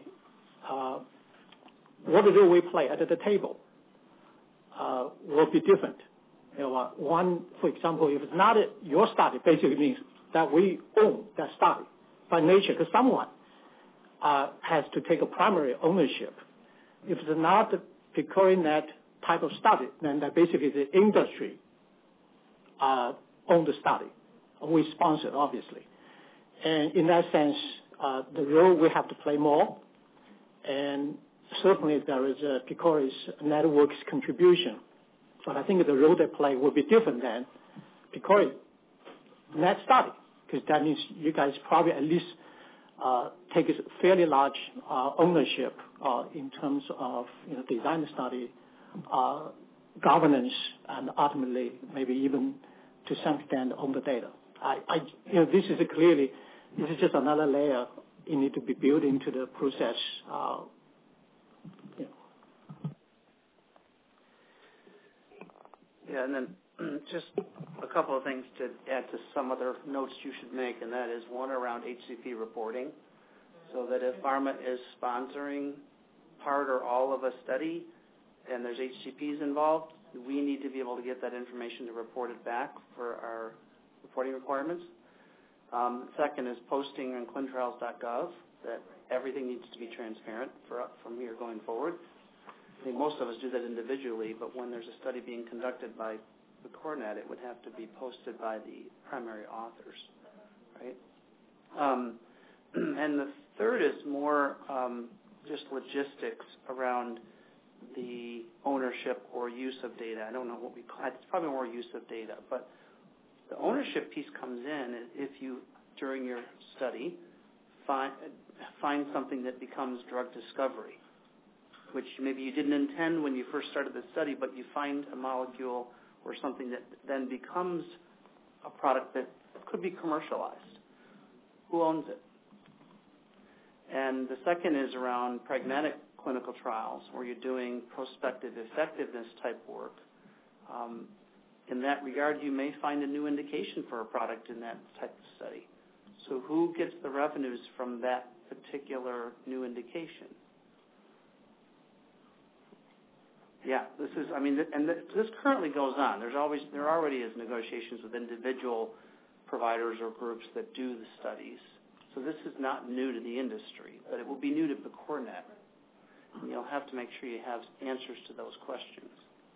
what role we play at the table will be different. One, for example, if it's not your study, basically means that we own that study by nature, because someone has to take a primary ownership. If it's not the PCORI-NET type of study, then that basically the industry own the study. We sponsor it, obviously. And in that sense, the role we have to play more, and certainly there is a PCORI's network's contribution, but I think the role they play will be different than PCORI net study, because that means you guys probably at least take a fairly large ownership in terms of design the study, governance, and ultimately maybe even to some extent own the data. This is just another layer you need to be built into the process. Yeah, and then just a couple of things to add to some other notes you should make, and that is one around HCP reporting, so that if pharma is sponsoring part or all of a study and there's HCPs involved, we need to be able to get that information to report it back for our reporting requirements. Second is posting on clinicaltrials.gov that everything needs to be transparent from here going forward. I think most of us do that individually, but when there's a study being conducted by the CORNET, it would have to be posted by the primary authors, right? And the third is more just logistics around the ownership or use of data. I don't know what we call it. It's probably more use of data, but the ownership piece comes in if you, during your study, find something that becomes drug discovery, which maybe you didn't intend when you first started the study, but you find a molecule or something that then becomes a product that could be commercialized. Who owns it? And the second is around pragmatic clinical trials, where you're doing prospective effectiveness type work. In that regard, you may find a new indication for a product in that type of study. So who gets the revenues from that particular new indication? Yeah, this currently goes on. There already is negotiations with individual providers or groups that do the studies. So this is not new to the industry, but it will be new to PCORNet. And you'll have to make sure you have answers to those questions.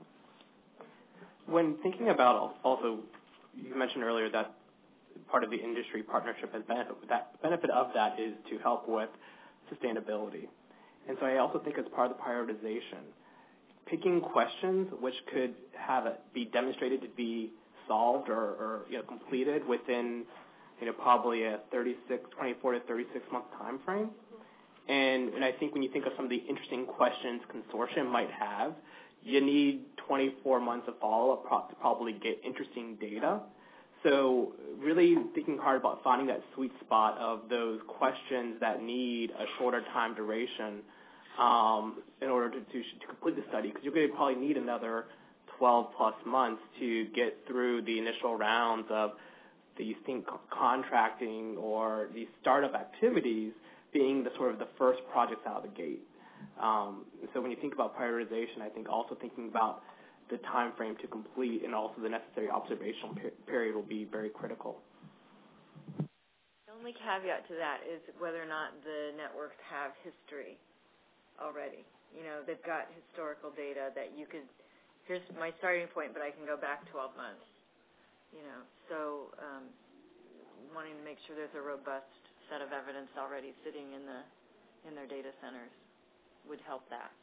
When thinking about also, you mentioned earlier that part of the industry partnership has benefit of that is to help with sustainability. And so I also think as part of the prioritization, picking questions which could be demonstrated to be solved or completed within probably a 24 to 36 month time frame. And I think when you think of some of the interesting questions consortium might have, you need 24 months of follow-up to probably get interesting data. So really thinking hard about finding that sweet spot of those questions that need a shorter time duration in order to complete the study, because you're going to probably need another 12 plus months to get through the initial rounds of these contracting or these startup activities being the sort of the first projects out of the gate. So when you think about prioritization, I think also thinking about the time frame to complete and also the necessary observational period will be very critical. The only caveat to that is whether or not the networks have history already. They've got historical data that you could, here's my starting point, but I can go back 12 months. So wanting to make sure there's a robust set of evidence already sitting in their data centers would help that.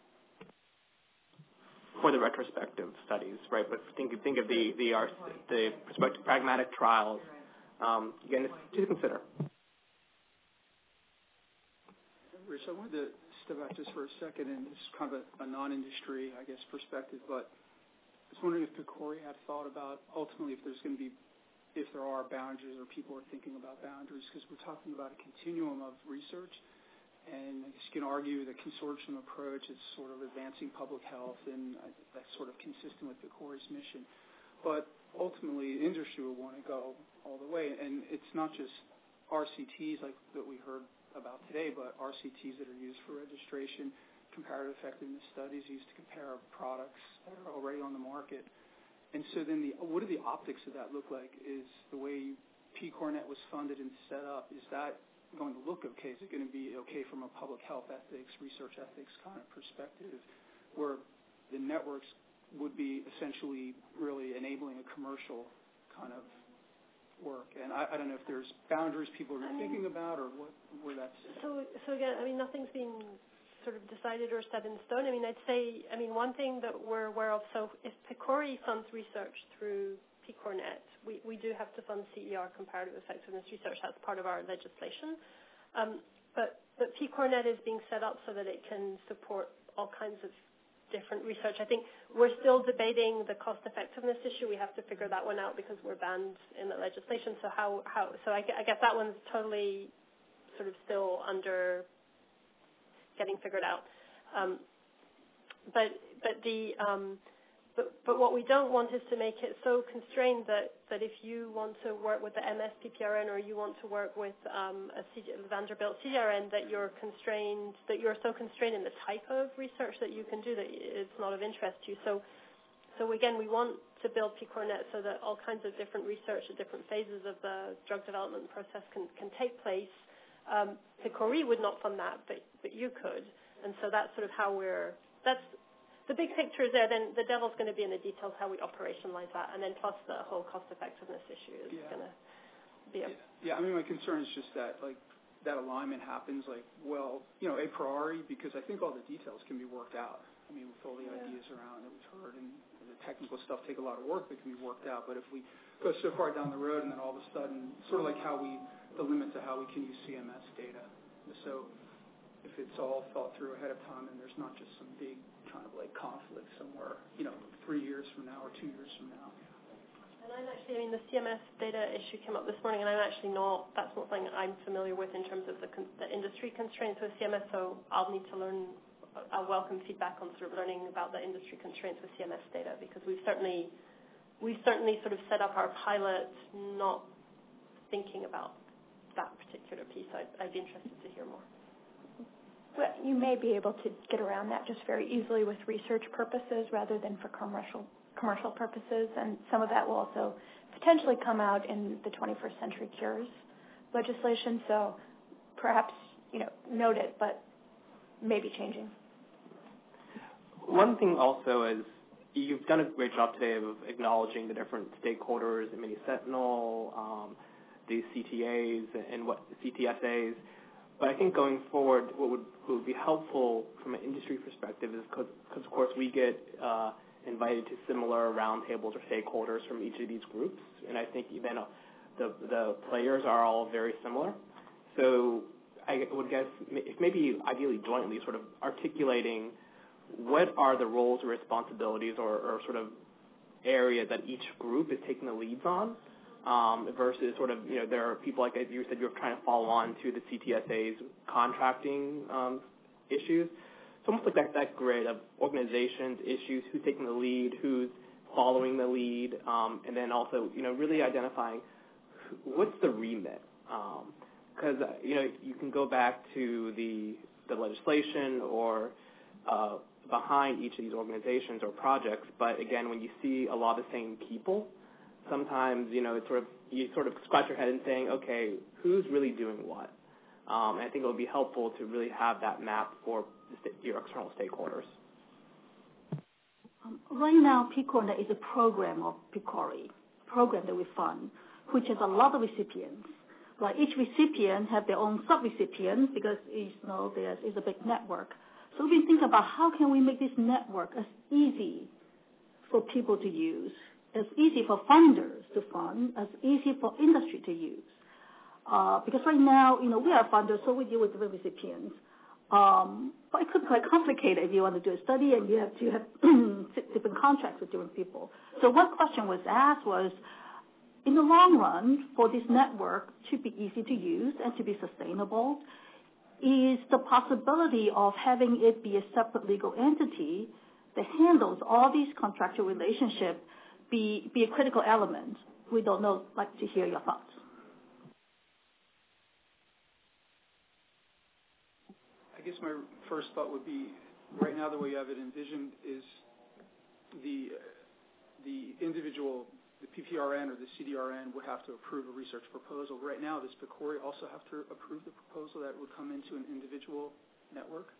For the retrospective studies, right? But think of the prospective pragmatic trials. Again, to consider. Rich, I wanted to step back just for a second, and it's kind of a non-industry, I guess, perspective. But I was wondering if PCORI had thought about ultimately if there are boundaries or people are thinking about boundaries, because we're talking about a continuum of research. And I guess you can argue the consortium approach is sort of advancing public health, and that's sort of consistent with PCORI's mission. But ultimately, industry will want to go all the way. And it's not just RCTs like that we heard about today, but RCTs that are used for registration, comparative effectiveness studies used to compare products that are already on the market. And so then what do the optics of that look like? Is the way PCORNet was funded and set up, is that going to look okay? Is it going to be okay from a public health ethics, research ethics kind of perspective, where the networks would be essentially really enabling a commercial kind of work? And I don't know if there's boundaries people are thinking about or where that's... So again, nothing's been sort of decided or set in stone. I'd say, one thing that we're aware of, so if PCORI funds research through PCORNet, we do have to fund CER, comparative effectiveness research. That's part of our legislation. But PCORNet is being set up so that it can support all kinds of different research. I think we're still debating the cost effectiveness issue. We have to figure that one out because we're banned in the legislation. So I guess that one's totally sort of still under getting figured out. But what we don't want is to make it so constrained that if you want to work with the MS PPRN or you want to work with Vanderbilt CDRN, that you're so constrained in the type of research that you can do that it's not of interest to you. So again, we want to build PCORNet so that all kinds of different research at different phases of the drug development process can take place. PCORI would not fund that, but you could. And so that's sort of how the big picture is there. Then the devil's going to be in the details how we operationalize that, and then plus the whole cost effectiveness issue is going to be my concern is just that that alignment happens a priori, because I think all the details can be worked out. With all the ideas around that we've heard, and the technical stuff take a lot of work that can be worked out. But if we go so far down the road and then all of a sudden, sort of like the limits of how we can use CMS data. So if it's all thought through ahead of time and there's not just some big kind of conflict somewhere, 3 years from now or 2 years from now. And I'm actually, the CMS data issue came up this morning, and that's not something I'm familiar with in terms of the industry constraints with CMS, so I'll need to learn. I'll welcome feedback on sort of learning about the industry constraints with CMS data, because we've certainly sort of set up our pilot not thinking about that particular piece. I'd be interested to hear more. Well, you may be able to get around that just very easily with research purposes rather than for commercial purposes, and some of that will also potentially come out in the 21st Century Cures legislation. So perhaps note it, but maybe changing. One thing also is you've done a great job today of acknowledging the different stakeholders, the mini-sentinel, the CTAs, and what CTSAs. But I think going forward, what would be helpful from an industry perspective is because of course, we get invited to similar roundtables or stakeholders from each of these groups, and I think even the players are all very similar. So I would guess maybe ideally jointly sort of articulating what are the roles or responsibilities or sort of areas that each group is taking the leads on, versus sort of, there are people, like you said, you're trying to follow on to the CTSA's contracting issues. It's almost like that grid of organizations, issues, who's taking the lead, who's following the lead, and then also, really identifying what's the remit. Because, you can go back to the legislation or behind each of these organizations or projects, but again, when you see a lot of the same people, sometimes, you sort of scratch your head and saying, okay, who's really doing what? And I think it would be helpful to really have that map for your external stakeholders. Right now, PCORNet is a program of PCORI, program that we fund, which has a lot of recipients. Like each recipient have their own sub-recipients because it's a big network. So we think about how can we make this network as easy for people to use, as easy for funders to fund, as easy for industry to use. Because right now, we are funders, so we deal with different recipients. But it could be quite complicated if you want to do a study and you have to have different contracts with different people. So one question was asked was, in the long run, for this network to be easy to use and to be sustainable, is the possibility of having it be a separate legal entity that handles all these contractual relationships be a critical element? We don't know, like to hear your thoughts. I guess my first thought would be, right now the way you have it envisioned is the individual, the PPRN or the CDRN would have to approve a research proposal. Right now, does PCORI also have to approve the proposal that would come into an individual network?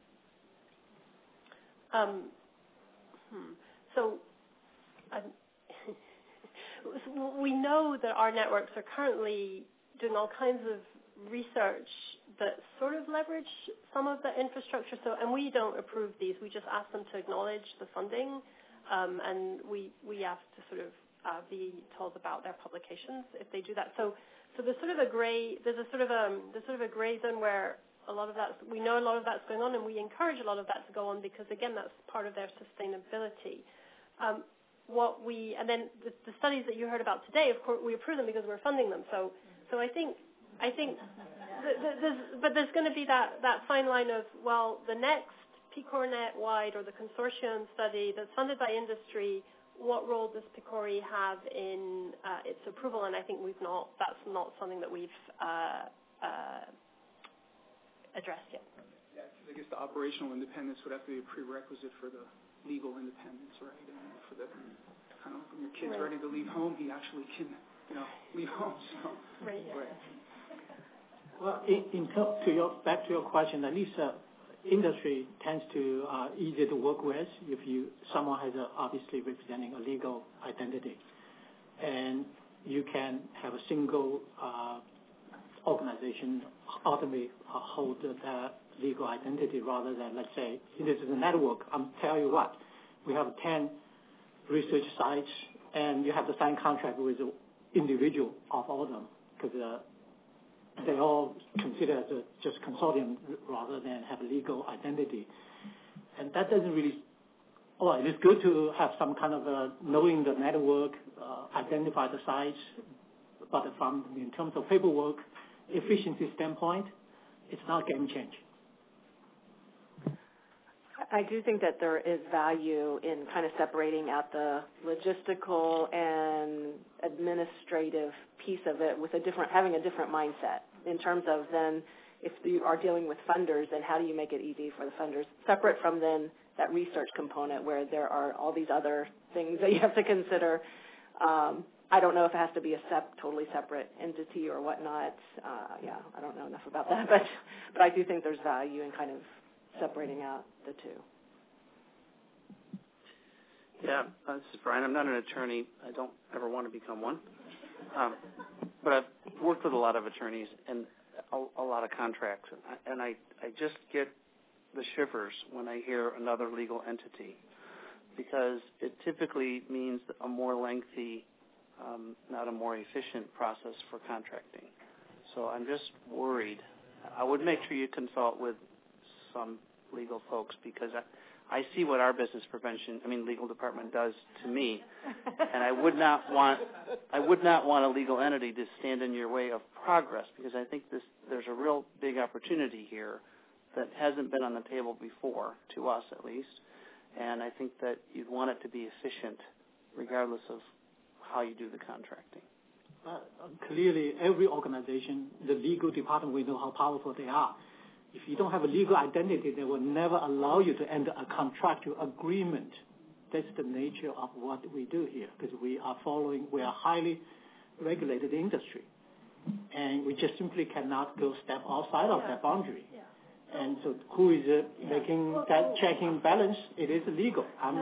We know that our networks are currently doing all kinds of research that sort of leverage some of the infrastructure. And we don't approve these. We just ask them to acknowledge the funding, and we have to sort of be told about their publications if they do that. So there's sort of a gray zone where we know a lot of that's going on, and we encourage a lot of that to go on because again, that's part of their sustainability. And then the studies that you heard about today, of course, we approve them because we're funding them. So I think there's going to be that fine line of, well, the next PCORNet-wide or the consortium study that's funded by industry, what role does PCORI have in its approval? And I think that's not something that we've addressed yet. Yeah, because I guess the operational independence would have to be a prerequisite for the legal independence, right? And for the kind of when your kid's ready to leave home, he actually can, leave home. So. Right. Well, back to your question, at least industry tends to easier to work with if someone has obviously representing a legal identity, and you can have a single organization ultimately hold that legal identity rather than, let's say, this is a network. I'm telling you what, we have 10 research sites, and you have to sign contract with the individual of all of them because they all consider as just consortium rather than have a legal identity. And that doesn't really, it is good to have some kind of knowing the network, identify the sites, but in terms of paperwork, efficiency standpoint, it's not game change. I do think that there is value in kind of separating out the logistical and administrative piece of it with having a different mindset in terms of then if you are dealing with funders, then how do you make it easy for the funders, separate from then that research component where there are all these other things that you have to consider. I don't know if it has to be a totally separate entity or whatnot. I don't know enough about that, but I do think there's value in kind of separating out the two. Yeah, this is Brian. I'm not an attorney. I don't ever want to become one. But I've worked with a lot of attorneys and a lot of contracts, and I just get the shivers when I hear another legal entity, because it typically means a more lengthy, not a more efficient process for contracting. So I'm just worried. I would make sure you consult with some legal folks, because I see what our legal department does to me, and I would not want a legal entity to stand in your way of progress, because I think there's a real big opportunity here that hasn't been on the table before, to us at least, and I think that you'd want it to be efficient regardless of how you do the contracting. Clearly, every organization, the legal department, we know how powerful they are. If you don't have a legal identity, they will never allow you to enter a contractual agreement. That's the nature of what we do here, because we are a highly regulated industry, and we just simply cannot go step outside of that boundary. Yeah. And so, who is making that checking balance? It is legal.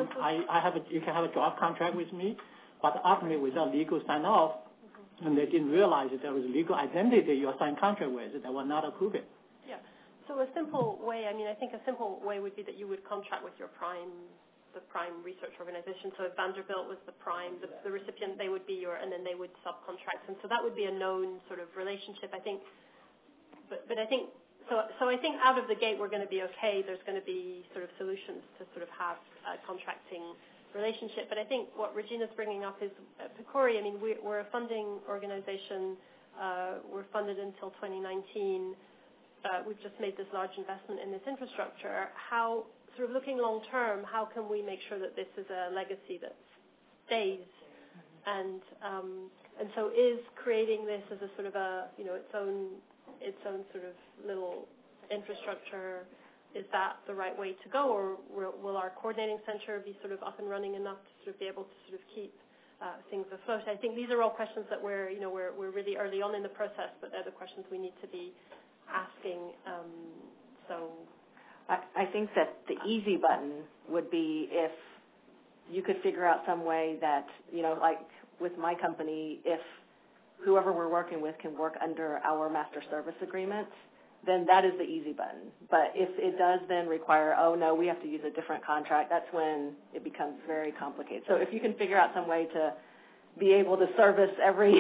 You can have a draft contract with me, but ultimately, without legal sign off, and they didn't realize that there was a legal identity you signed contract with, they will not approve it. So a simple way, I think a simple way would be that you would contract with the prime research organization. So if Vanderbilt was the prime, the recipient, they would be and then they would subcontract. And so that would be a known sort of relationship, I think. But I think, so I think out of the gate we're going to be okay. There's going to be sort of solutions to sort of have a contracting relationship. But I think what Regina's bringing up is PCORI, we're a funding organization. We're funded until 2019. We've just made this large investment in this infrastructure. How, sort of looking long term, how can we make sure that this is a legacy that stays? And so is creating this as a sort of its own sort of little infrastructure, is that the right way to go, or will our coordinating center be sort of up and running enough to sort of be able to sort of keep things afloat? I think these are all questions that we're really early on in the process, but they're the questions we need to be asking. I think that the easy button would be if you could figure out some way that, like with my company, if whoever we're working with can work under our master service agreement, then that is the easy button. But if it does then require, we have to use a different contract, that's when it becomes very complicated. So if you can figure out some way to be able to service every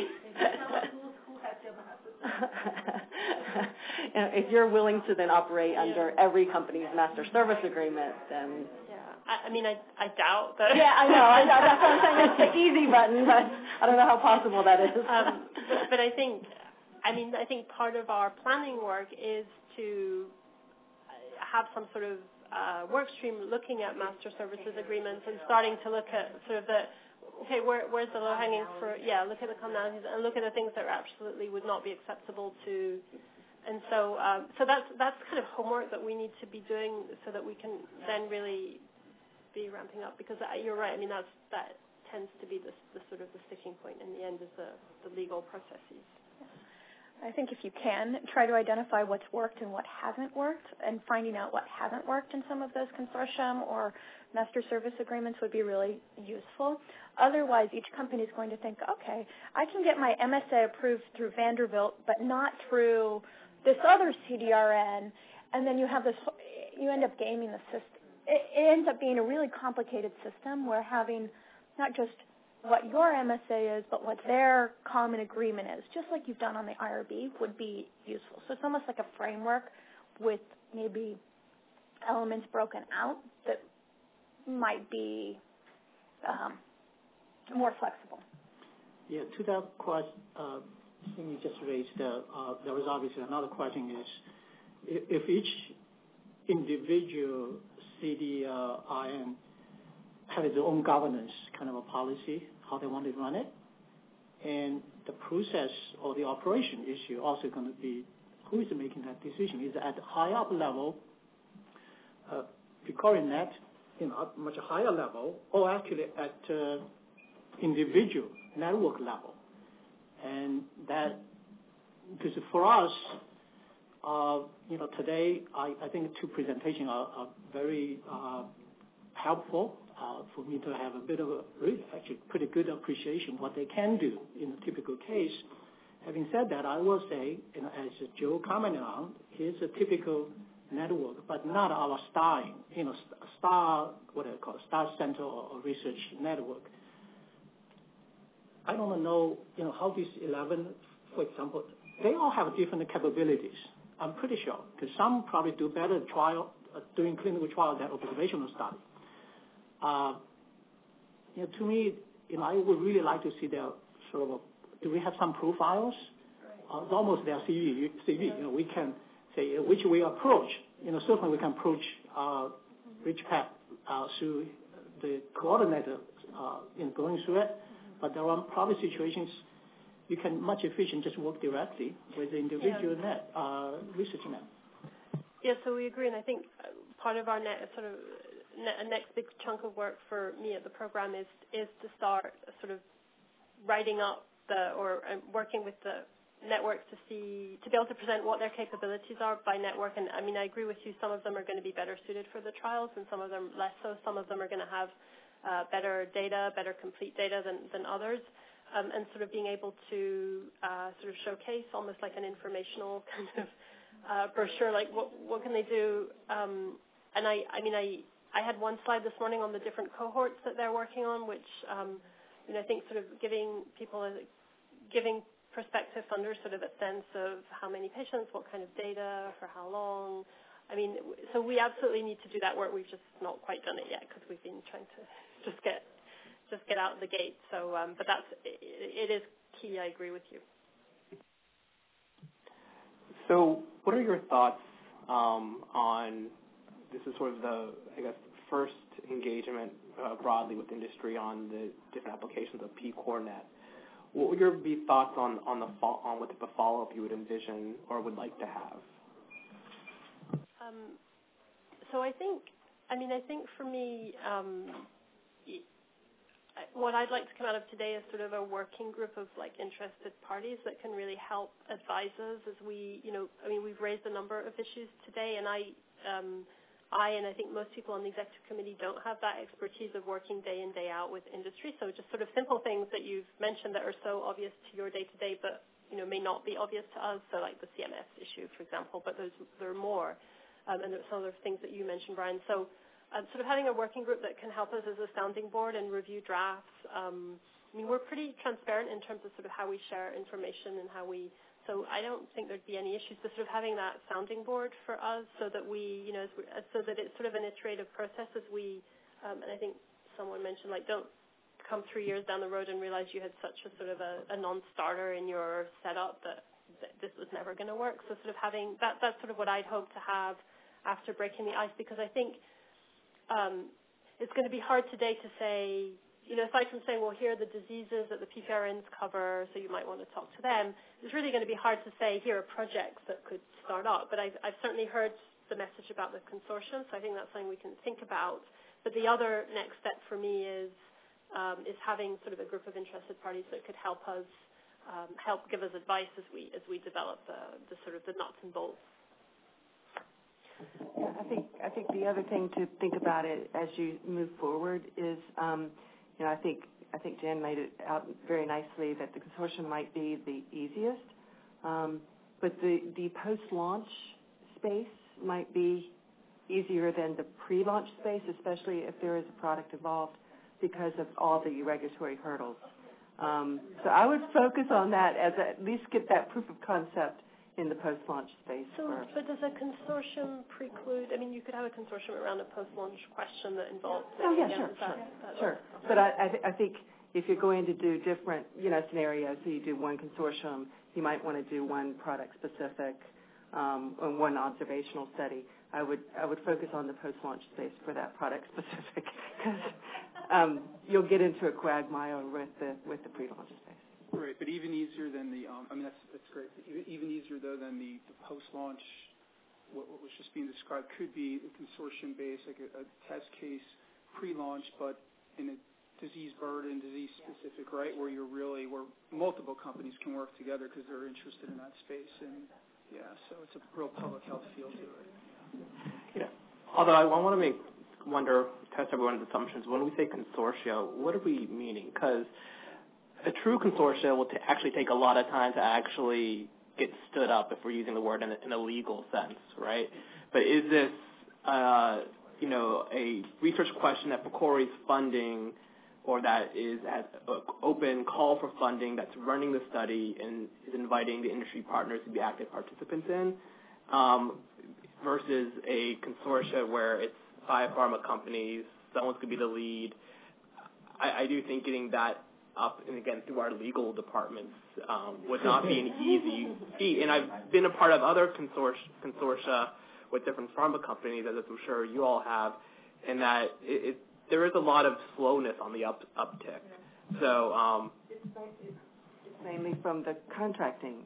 if you're willing to then operate under every company's master service agreement, then... I doubt that. Yeah, I know. That's what I'm saying. It's the easy button, but I don't know how possible that is. But I think part of our planning work is to have some sort of work stream looking at master services agreements and starting to look at sort of where's the low-hanging fruit? Yeah, look at the commonalities and look at the things that absolutely would not be acceptable to. And so that's kind of homework that we need to be doing so that we can then really be ramping up. Because you're right. That tends to be the sort of the sticking point in the end is the legal processes. I think if you can, try to identify what's worked and what hasn't worked, and finding out what hasn't worked in some of those consortium or master service agreements would be really useful. Otherwise, each company is going to think, okay, I can get my MSA approved through Vanderbilt, but not through this other CDRN, and then you end up gaming the system. It ends up being a really complicated system where having not just what your MSA is, but what their common agreement is, just like you've done on the IRB, would be useful. So it's almost like a framework with maybe elements broken out that might be more flexible. Yeah, to that question, thing you just raised, there was obviously another question is, if each individual CDRN had its own governance kind of a policy, how they want to run it, and the process or the operation issue also going to be who is making that decision. Is it at a high up level, PCORI-NET, at much higher level, or actually at individual network level? And that, because for us, today I think two presentations are very helpful for me to have a bit of actually pretty good appreciation what they can do in a typical case. Having said that, I will say, as Joe commented on, here's a typical network, but not our STAR, STAR Center or Research Network. I don't know, how these 11, for example, they all have different capabilities. I'm pretty sure, because some probably do better doing clinical trial than observational study. To me, I would really like to see their sort of, do we have some profiles? It's almost their CV. We can say which we approach. Certainly we can approach RICH-PAC through the coordinator going through it, but there are probably situations you can much efficient just work directly with the individual research net. Yeah, so we agree, and I think part of our next big chunk of work for me at the program is to start sort of writing up working with the networks to be able to present what their capabilities are by network. And I mean, I agree with you. Some of them are going to be better suited for the trials, and some of them less so. Some of them are going to have better data, better complete data than others. And sort of being able to sort of showcase almost like an informational kind of brochure, like what can they do? And I had one slide this morning on the different cohorts that they're working on, which I think sort of giving prospective funders sort of a sense of how many patients, what kind of data, for how long. I mean, so we absolutely need to do that work. We've just not quite done it yet because we've been trying to just get out of the gate. So, but it is key. I agree with you. So, what are your thoughts on this? Is sort of the first engagement broadly with industry on the different applications of PCORI-NET. What would your thoughts on what type of follow-up you would envision or would like to have? So I think for me, what I'd like to come out of today is sort of a working group of interested parties that can really help advise us as we, we've raised a number of issues today, and I think most people on the executive committee don't have that expertise of working day in, day out with industry. So just sort of simple things that you've mentioned that are so obvious to your day-to-day, but may not be obvious to us. So like the CMS issue, for example, but there are more, and there's some other things that you mentioned, Brian. So sort of having a working group that can help us as a sounding board and review drafts. We're pretty transparent in terms of sort of how we share information and how we. So I don't think there'd be any issues, but sort of having that sounding board for us, so that we, so that it's sort of an iterative process as we. And I think someone mentioned don't come 3 years down the road and realize you had such a sort of a non-starter in your setup that this was never going to work. So sort of having that. That's sort of what I'd hope to have after breaking the ice, because I think. It's going to be hard today to say, aside from saying, well, here are the diseases that the PPRNs cover, so you might want to talk to them. It's really going to be hard to say, here are projects that could start up. But I've certainly heard the message about the consortium, so I think that's something we can think about. But the other next step for me is having sort of a group of interested parties that could help us, help give us advice as we develop the sort of the nuts and bolts. Yeah, I think the other thing to think about it as you move forward is, I think Jan laid it out very nicely that the consortium might be the easiest, but the post-launch space might be easier than the pre-launch space, especially if there is a product involved because of all the regulatory hurdles. So I would focus on that as at least get that proof of concept in the post-launch space. So, but does a consortium preclude? You could have a consortium around a post-launch question that involves. Oh yeah, sure. But I think if you're going to do different, scenarios, so you do one consortium, you might want to do one product specific, and one observational study. I would focus on the post-launch space for that product specific, because you'll get into a quagmire with the pre-launch space. Right, but even easier than the, that's great. Even easier, though, than the post-launch, what was just being described could be a consortium-based, like a test case pre-launch, but in a disease burden, disease-specific, right, where where multiple companies can work together because they're interested in that space. And, so it's a real public health feel to it. Although I want to test everyone's assumptions. When we say consortia, what are we meaning? Because a true consortia will actually take a lot of time to actually get stood up, if we're using the word in a legal sense, right? But is this, a research question that PCORI's funding, or that is at an open call for funding that's running the study and is inviting the industry partners to be active participants in, versus a consortia where it's 5 pharma companies, someone's going to be the lead. I do think getting that up, and again, through our legal departments, would not be an easy feat. And I've been a part of other consortia with different pharma companies, as I'm sure you all have, and that there is a lot of slowness on the uptick. So it's mainly from the contracting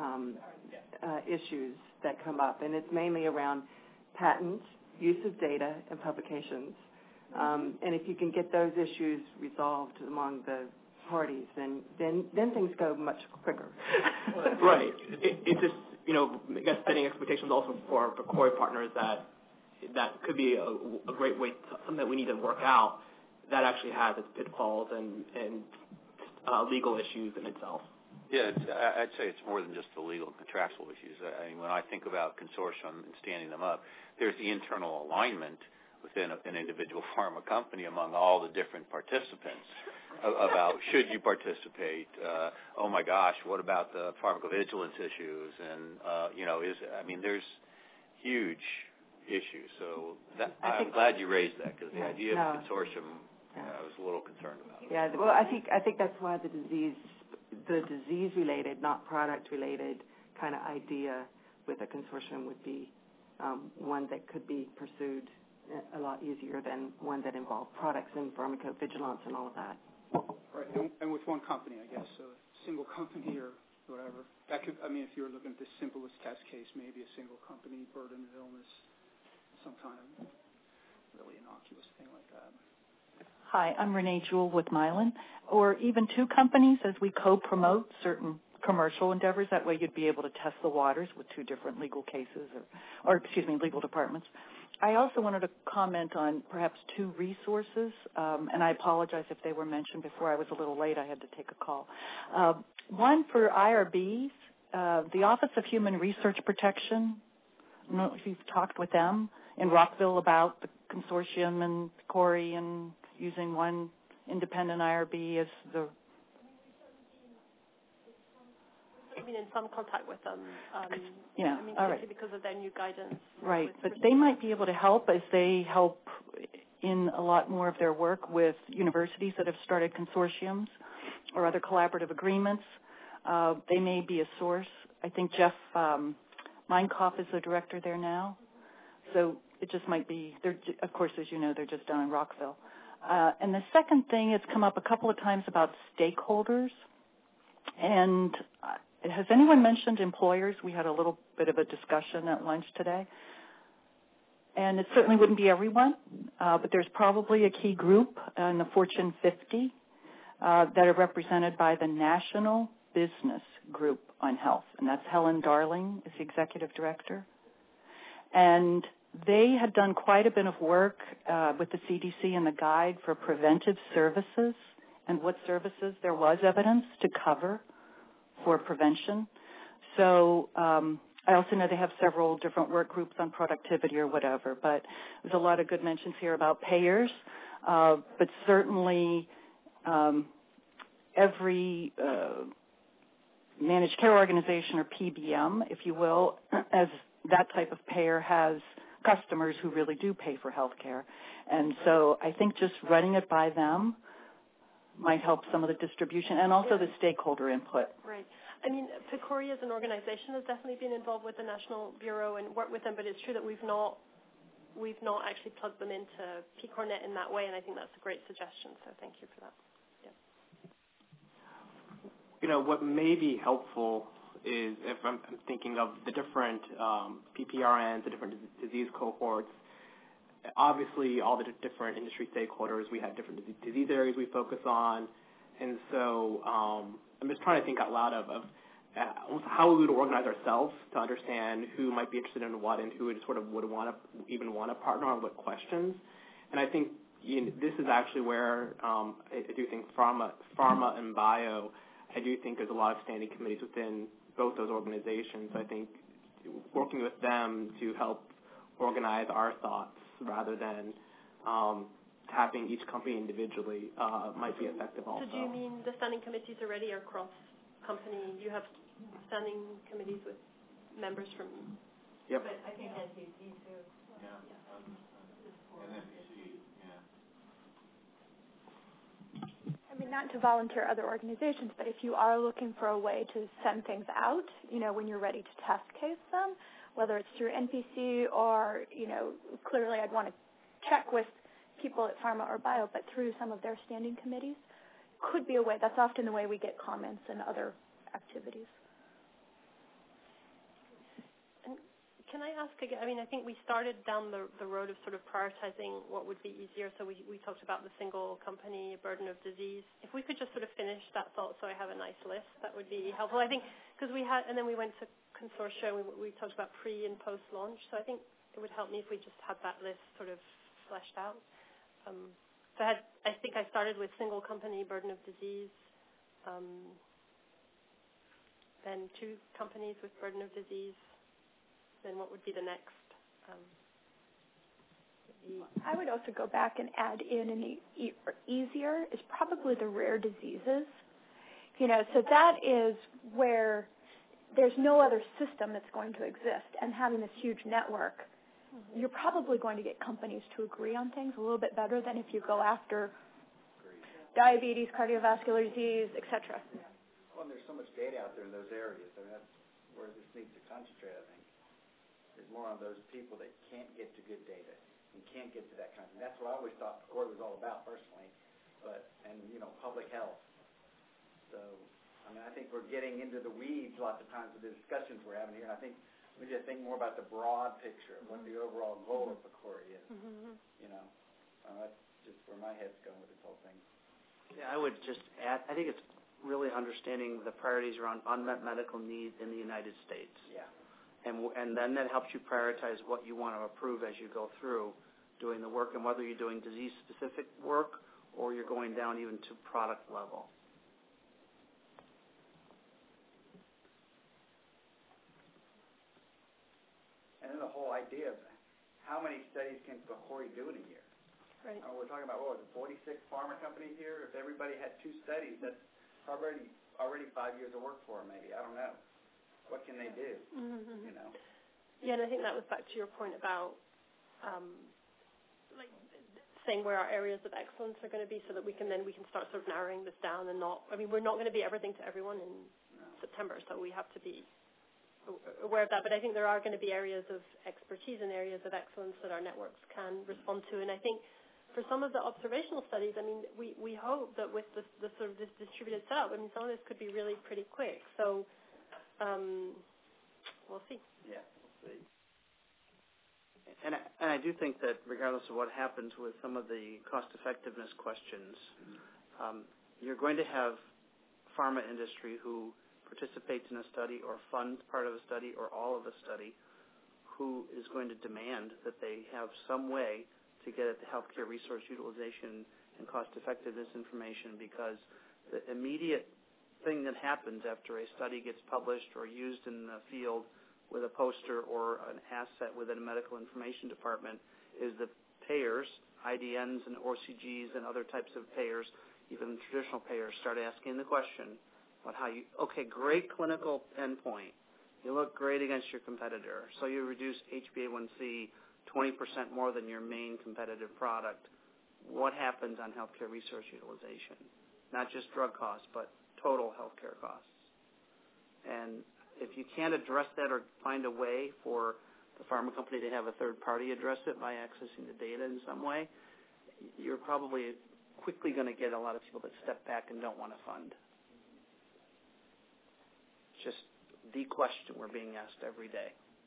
issues that come up, and it's mainly around patents, use of data, and publications. And if you can get those issues resolved among the parties, then things go much quicker. Right. It's just, I guess setting expectations also for CORI partners that could be a great way, something that we need to work out that actually has its pitfalls and legal issues in itself. Yeah, I'd say it's more than just the legal and contractual issues. I mean, when I think about consortium and standing them up, there's the internal alignment within an individual pharma company among all the different participants about should you participate? Oh my gosh, what about the pharmacovigilance issues? And there's huge issues. So I'm glad you raised that, because the idea of consortium, I was a little concerned about. Yeah, well, I think that's why the disease-related, not product-related kind of idea with a consortium would be one that could be pursued a lot easier than one that involved products and pharmacovigilance and all of that. Right, and with one company, I guess, so a single company or whatever. That could, if you were looking at the simplest test case, maybe a single company, burden of illness, some kind of really innocuous thing like that. Hi, I'm Renee Jewell with Mylan. Or even 2 companies as we co-promote certain commercial endeavors. That way you'd be able to test the waters with 2 different legal cases legal departments. I also wanted to comment on perhaps 2 resources, and I apologize if they were mentioned before. I was a little late. I had to take a call. One for IRBs, the Office of Human Research Protection. I don't know if you've talked with them in Rockville about the consortium and CORI and using one independent IRB as the... I've been in some contact with them. All right. Because of their new guidance. Right, but they might be able to help as they help in a lot more of their work with universities that have started consortiums or other collaborative agreements. They may be a source. I think Jeff Meinkoff is the director there now. So it just might be, of course, as you know, they're just down in Rockville. And the second thing, it's come up a couple of times about stakeholders. And has anyone mentioned employers? We had a little bit of a discussion at lunch today. And it certainly wouldn't be everyone, but there's probably a key group in the Fortune 50 that are represented by the National Business Group on Health. And that's Helen Darling is the executive director. And they had done quite a bit of work with the CDC and the guide for preventive services and what services there was evidence to cover for prevention. So I also know they have several different work groups on productivity or whatever, but there's a lot of good mentions here about payers, but certainly every managed care organization or PBM, if you will, as that type of payer has customers who really do pay for health care. And so I think just running it by them might help some of the distribution and also the stakeholder input. Right. PCORI as an organization has definitely been involved with the National Bureau and worked with them, but it's true that we've not actually plugged them into PCORnet in that way, and I think that's a great suggestion, so thank you for that. what may be helpful is if I'm thinking of the different PPRNs, the different disease cohorts. Obviously, all the different industry stakeholders, we have different disease areas we focus on, and so I'm just trying to think out loud of how we would organize ourselves to understand who might be interested in what and who would even want to partner on what questions. And I think this is actually where I do think pharma and bio, I do think there's a lot of standing committees within both those organizations. I think working with them to help organize our thoughts rather than tapping each company individually might be effective also. So do you mean the standing committees already are cross-company? You have standing committees with members from... Yep. But I think NPC too. Yeah. And NPC, yeah. I mean, not to volunteer other organizations, but if you are looking for a way to send things out, when you're ready to test case them, whether it's through NPC or, clearly I'd want to check with people at pharma or bio, but through some of their standing committees could be a way. That's often the way we get comments and other activities. And can I ask again, I think we started down the road of sort of prioritizing what would be easier. So we talked about the single company burden of disease. If we could just sort of finish that thought so I have a nice list, that would be helpful. I think because and then we went to consortia, we talked about pre and post launch. So I think it would help me if we just had that list sort of fleshed out. So I think I started with single company burden of disease, then 2 companies with burden of disease. Then what would be the next? I would also go back and add in easier is probably the rare diseases. So that is where there's no other system that's going to exist, and having this huge network, you're probably going to get companies to agree on things a little bit better than if you go after diabetes, cardiovascular disease, et cetera. Well, and there's so much data out there in those areas. That's where this needs to concentrate, I think. Is more on those people that can't get to good data and can't get to that kind of thing. That's what I always thought PCORI was all about personally, and public health. So, I think we're getting into the weeds lots of times with the discussions we're having here, and I think we just think more about the broad picture of what the overall goal of PCORI is. That's just where my head's going with this whole thing. Yeah, I would just add, I think it's really understanding the priorities around unmet medical needs in the United States. Yeah. And then that helps you prioritize what you want to approve as you go through doing the work, and whether you're doing disease-specific work or you're going down even to product level. And then the whole idea of how many studies can PCORI do in a year? Right. We're talking about, 46 pharma companies here? If everybody had 2 studies, that's already 5 years of work for them maybe. I don't know. What can they do? Yeah, and I think that was back to your point about saying where our areas of excellence are going to be, so that we can start sort of narrowing this down and not. We're not going to be everything to everyone in September, so we have to be aware of that. But I think there are going to be areas of expertise and areas of excellence that our networks can respond to, and I think for some of the observational studies, we hope that with the sort of this distributed setup, some of this could be really pretty quick. So. We'll see. Yeah, we'll see. And I do think that regardless of what happens with some of the cost-effectiveness questions, you're going to have pharma industry who participates in a study or funds part of a study or all of a study who is going to demand that they have some way to get at the healthcare resource utilization and cost-effectiveness information, because the immediate thing that happens after a study gets published or used in the field with a poster or an asset within a medical information department is the payers, IDNs and OCGs and other types of payers, even traditional payers, start asking the question about how great clinical endpoint. You look great against your competitor. So you reduce HbA1c 20% more than your main competitive product. What happens on healthcare resource utilization? Not just drug costs, but total healthcare costs. And if you can't address that or find a way for the pharma company to have a third party address it by accessing the data in some way, you're probably quickly going to get a lot of people that step back and don't want to fund. just the question we're being asked every day.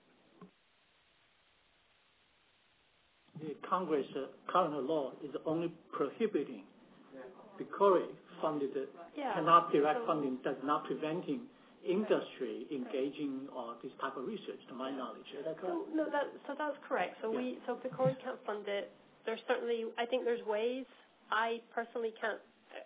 The Congress current law is only prohibiting PCORI-funded, cannot direct funding, does not preventing industry engaging this type of research, to my knowledge. Is that correct? So that's correct. So PCORI can't fund it. There's certainly, I think there's ways. I personally can't.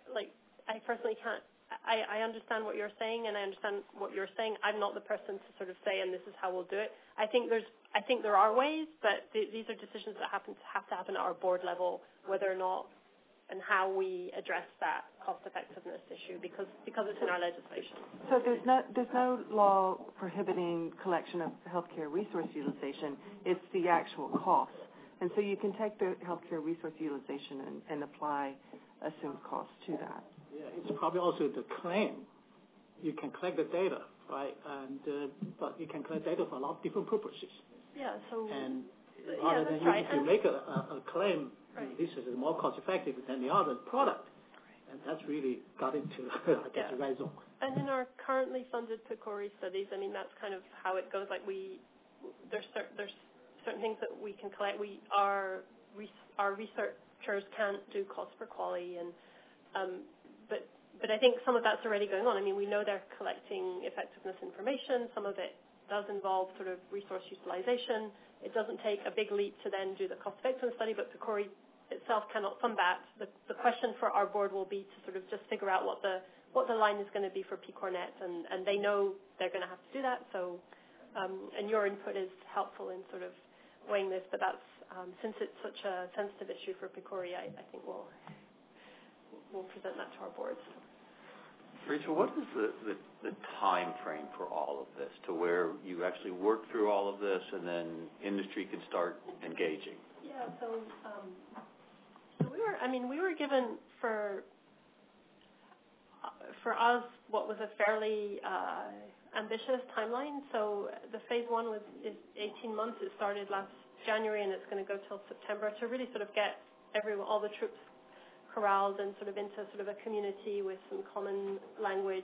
I understand what you're saying, and I understand what you're saying. I'm not the person to sort of say, and this is how we'll do it. I think there are ways, but these are decisions that have to happen at our board level, whether or not and how we address that cost-effectiveness issue, because it's in our legislation. So there's no law prohibiting collection of healthcare resource utilization. It's the actual cost, and so you can take the healthcare resource utilization and apply assumed costs to that. Yeah, it's probably also the claim. You can collect the data, right? But you can collect data for a lot of different purposes. Yeah. So. And rather than you make a claim, this is more cost effective than the other product, and that's really got into the right zone. And in our currently funded PCORI studies, I mean, that's kind of how it goes. Like there's certain things that we can collect. Our researchers can't do cost per quality, and but I think some of that's already going on. I mean, we know they're collecting effectiveness information. Some of it does involve sort of resource utilization. It doesn't take a big leap to then do the cost effectiveness study, but PCORI itself cannot fund that. The question for our board will be to sort of just figure out what the line is going to be for PCORNet, and they know they're going to have to do that. So, and your input is helpful in sort of weighing this, but that's since it's such a sensitive issue for PCORI, I think we'll present that to our boards. Rachel, what is the time frame for all of this, to where you actually work through all of this and then industry can start engaging? Yeah, so we were given for us what was a fairly ambitious timeline. So the phase 1 is 18 months. It started last January and it's going to go till September to really sort of get all the troops corralled and sort of into sort of a community with some common language.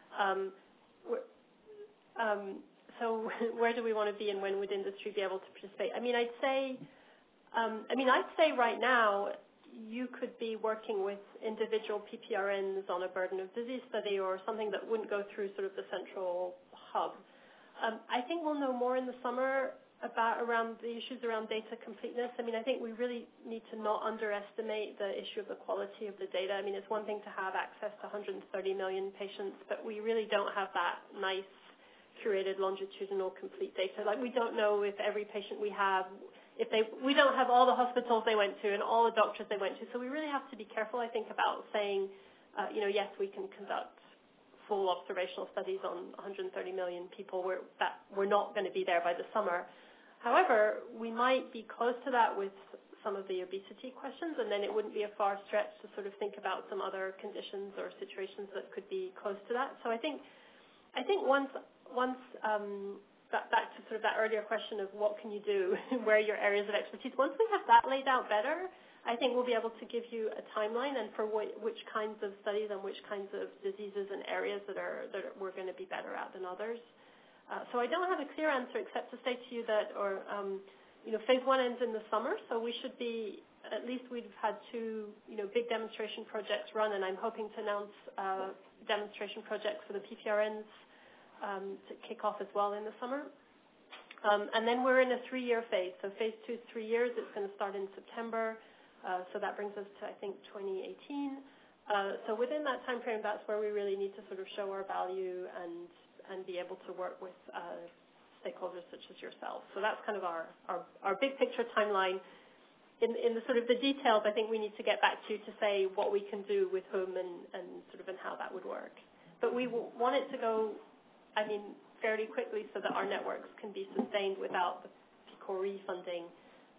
So where do we want to be, and when would industry be able to participate? I mean, I'd say right now you could be working with individual PPRNs on a burden of disease study or something that wouldn't go through sort of the central hub. I think we'll know more in the summer around the issues around data completeness. I mean, I think we really need to not underestimate the issue of the quality of the data. I mean, it's one thing to have access to 130 million patients, but we really don't have that nice curated longitudinal complete data. Like, we don't know if every patient we have, we don't have all the hospitals they went to and all the doctors they went to. So we really have to be careful, I think, about saying, yes, we can conduct full observational studies on 130 million people. We're not going to be there by the summer. However, we might be close to that with some of the obesity questions, and then it wouldn't be a far stretch to sort of think about some other conditions or situations that could be close to that. So I think once back to sort of that earlier question of what can you do, where are your areas of expertise, once we have that laid out better, I think we'll be able to give you a timeline and for which kinds of studies and which kinds of diseases and areas that we're going to be better at than others. So I don't have a clear answer except to say to you that, phase 1 ends in the summer, so we should be, at least we've had 2, big demonstration projects run, and I'm hoping to announce demonstration projects for the PPRNs to kick off as well in the summer. And then we're in a 3-year phase. So phase 2 is 3 years. It's going to start in September. So that brings us to, I think, 2018. So within that time frame, that's where we really need to sort of show our value and be able to work with stakeholders such as yourself. So that's kind of our big picture timeline. In the sort of the details, I think we need to get back to say what we can do with whom and sort of and how that would work. But we want it to go, fairly quickly so that our networks can be sustained without the PCORI funding.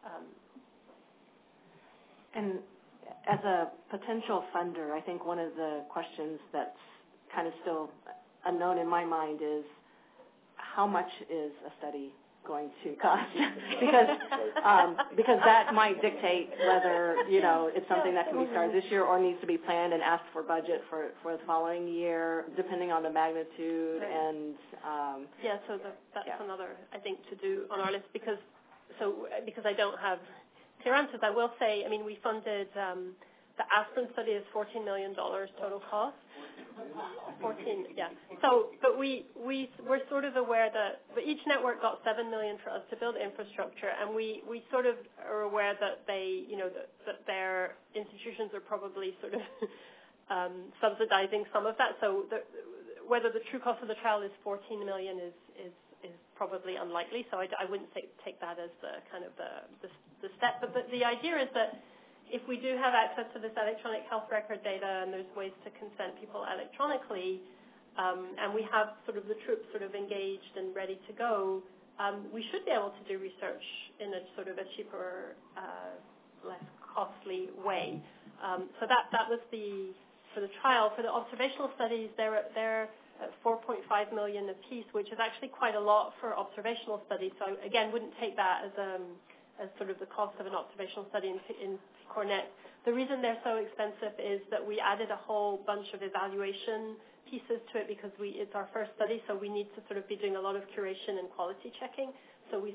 And as a potential funder, I think one of the questions that's kind of still unknown in my mind is how much is a study going to cost because that might dictate whether it's something that can be started this year or needs to be planned and asked for budget for the following year, depending on the magnitude and so that's another I think to do on our list because I don't have clear answers. I will say, I mean, we funded the aspirin study is $14 million total cost. 14, yeah. So, but we're sort of aware that each network got $7 million for us to build infrastructure, and we sort of are aware that they, that their institutions are probably sort of subsidizing some of that. So, whether the true cost of the trial is $14 million is probably unlikely. So, I wouldn't take that as the kind of the step. But the idea is that if we do have access to this electronic health record data and there's ways to consent people electronically, and we have sort of the troops sort of engaged and ready to go, we should be able to do research in a sort of a cheaper, less costly way. So that was for the trial. For the observational studies, they're at $4.5 million a piece, which is actually quite a lot for observational studies. So again, wouldn't take that as sort of the cost of an observational study in Cornet. The reason they're so expensive is that we added a whole bunch of evaluation pieces to it because it's our first study, so we need to sort of be doing a lot of curation and quality checking. So we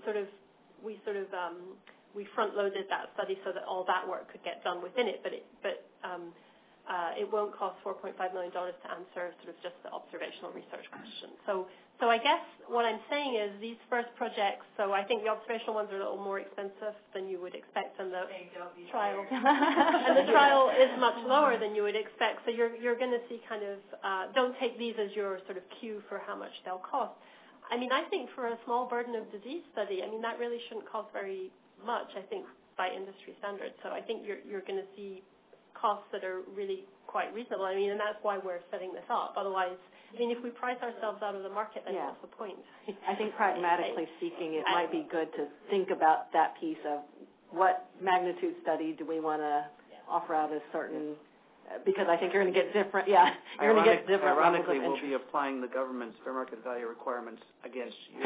front-loaded that study so that all that work could get done within it, but it won't cost $4.5 million to answer sort of just the observational research question. So I guess what I'm saying is these first projects, so I think the observational ones are a little more expensive than you would expect, and the trial and the trial is much lower than you would expect. So you're going to see kind of don't take these as your sort of cue for how much they'll cost. I mean, I think for a small burden of disease study, I mean that really shouldn't cost very much. I think by industry standards. So I think you're going to see costs that are really quite reasonable. I mean, and that's why we're setting this up. Otherwise, I mean, if we price ourselves out of the market, then what's the point? I think pragmatically speaking, it might be good to think about that piece of what magnitude study do we want to offer out as certain, because I think you're going to get different, you're going to get different levels of Ironically, interest. we'll be applying the government's fair market value requirements against you.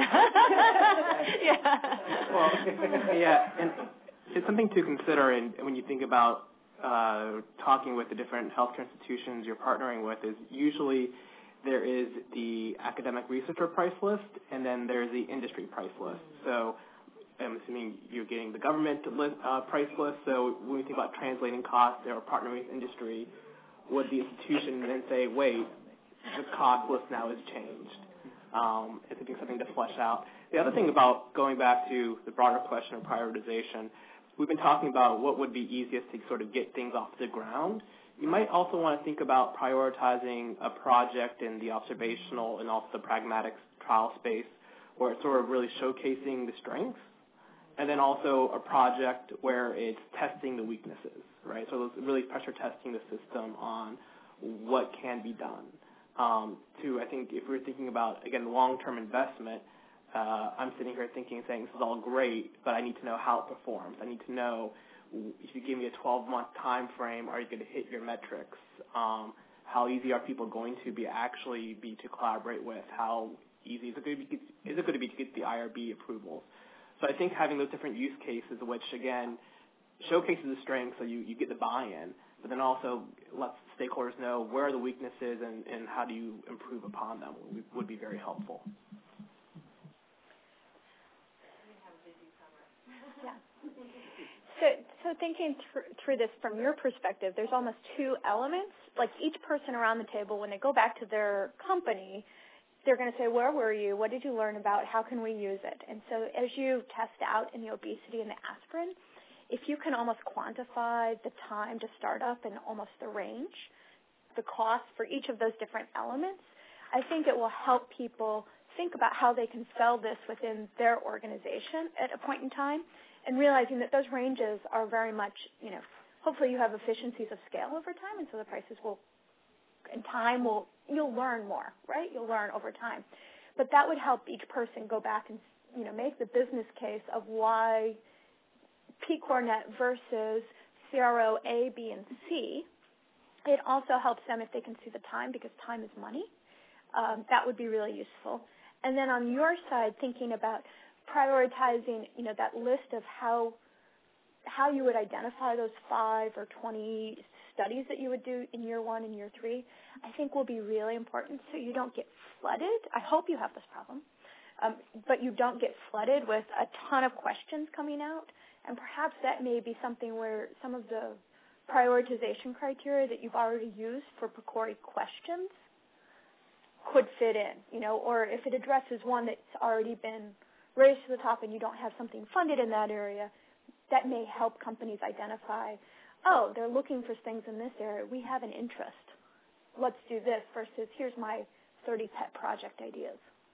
Well, and it's something to consider when you think about talking with the different healthcare institutions you're partnering with is usually there is the academic researcher price list, and then there's the industry price list. So I'm assuming you're getting the government price list. So when we think about translating costs or partnering with industry, would the institution then say, wait, the cost list now has changed? It's something to flesh out. The other thing about going back to the broader question of prioritization, we've been talking about what would be easiest to sort of get things off the ground. You might also want to think about prioritizing a project in the observational and also the pragmatic trial space where it's sort of really showcasing the strengths, and then also a project where it's testing the weaknesses, right? So it's really pressure testing the system on what can be done. I think if we're thinking about, again, long-term investment, I'm sitting here saying this is all great, but I need to know how it performs. I need to know if you give me a 12-month time frame, are you going to hit your metrics? How easy are people going to be to collaborate with? How easy is it going to be to get the IRB approvals? So I think having those different use cases, which again showcases the strengths, so you get the buy-in, but then also lets stakeholders know where are the weaknesses and how do you improve upon them would be very helpful. So thinking through this from your perspective, there's almost two elements. Like each person around the table, when they go back to their company, they're going to say, where were you? What did you learn about? How can we use it? And so as you test out in the obesity and the aspirin, if you can almost quantify the time to start up and almost the range, the cost for each of those different elements, I think it will help people think about how they can sell this within their organization at a point in time, and realizing that those ranges are very much, hopefully you have efficiencies of scale over time, and so the prices you'll learn more, right? You'll learn over time. But that would help each person go back and, make the business case of why PCORNet versus CRO A, B, and C. It also helps them if they can see the time, because time is money. That would be really useful. And then on your side, thinking about prioritizing, that list of how you would identify those 5 or 20 studies that you would do in year 1 and year 3, I think will be really important so you don't get flooded. I hope you have this problem, but you don't get flooded with a ton of questions coming out. And perhaps that may be something where some of the prioritization criteria that you've already used for PCORI questions could fit in, or if it addresses one that's already been raised to the top and you don't have something funded in that area, that may help companies identify, oh, they're looking for things in this area. We have an interest. Let's do this versus here's my 30 pet project ideas.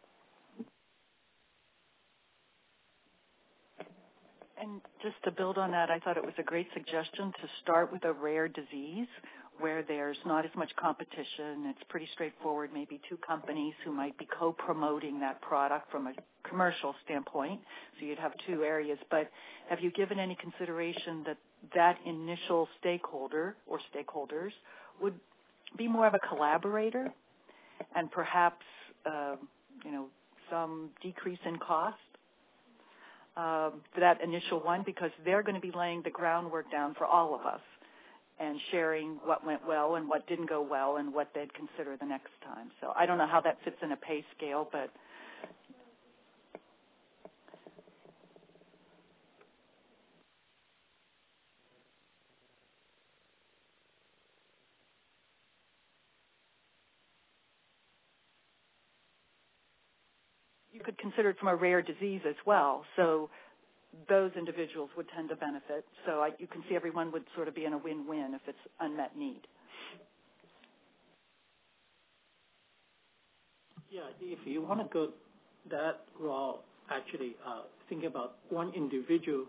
And just to build on that, I thought it was a great suggestion to start with a rare disease where there's not as much competition. It's pretty straightforward, maybe 2 companies who might be co-promoting that product from a commercial standpoint. So you'd have 2 areas. But have you given any consideration that initial stakeholder or stakeholders would be more of a collaborator and perhaps, some decrease in cost? For that initial one, because they're going to be laying the groundwork down for all of us and sharing what went well and what didn't go well and what they'd consider the next time. So I don't know how that fits in a pay scale, but you could consider it from a rare disease as well. So those individuals would tend to benefit. So you can see everyone would sort of be in a win-win if it's unmet need. Yeah, if you want to go that route, actually thinking about one individual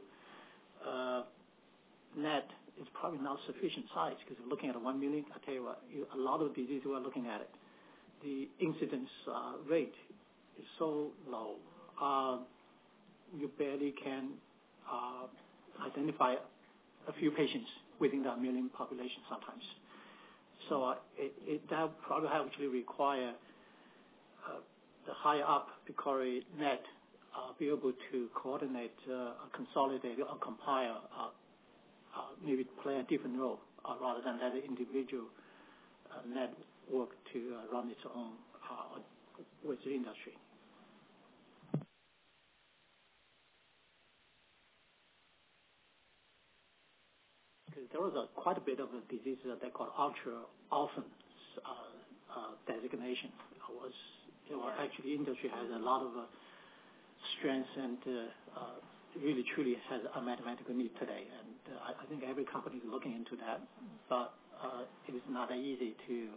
net is probably not sufficient size because we're looking at 1 million. I tell you what, a lot of diseases we're looking at it. The incidence rate is so low. You barely can identify a few patients within that million population sometimes. So that probably actually require the higher up PCORI net be able to coordinate, consolidate, or compile, maybe play a different role rather than let the individual net work to run its own with the industry. There was quite a bit of a disease that they call ultra-orphan designation. Actually, industry has a lot of strengths and really truly has a mathematical need today. And I think every company is looking into that, but it is not easy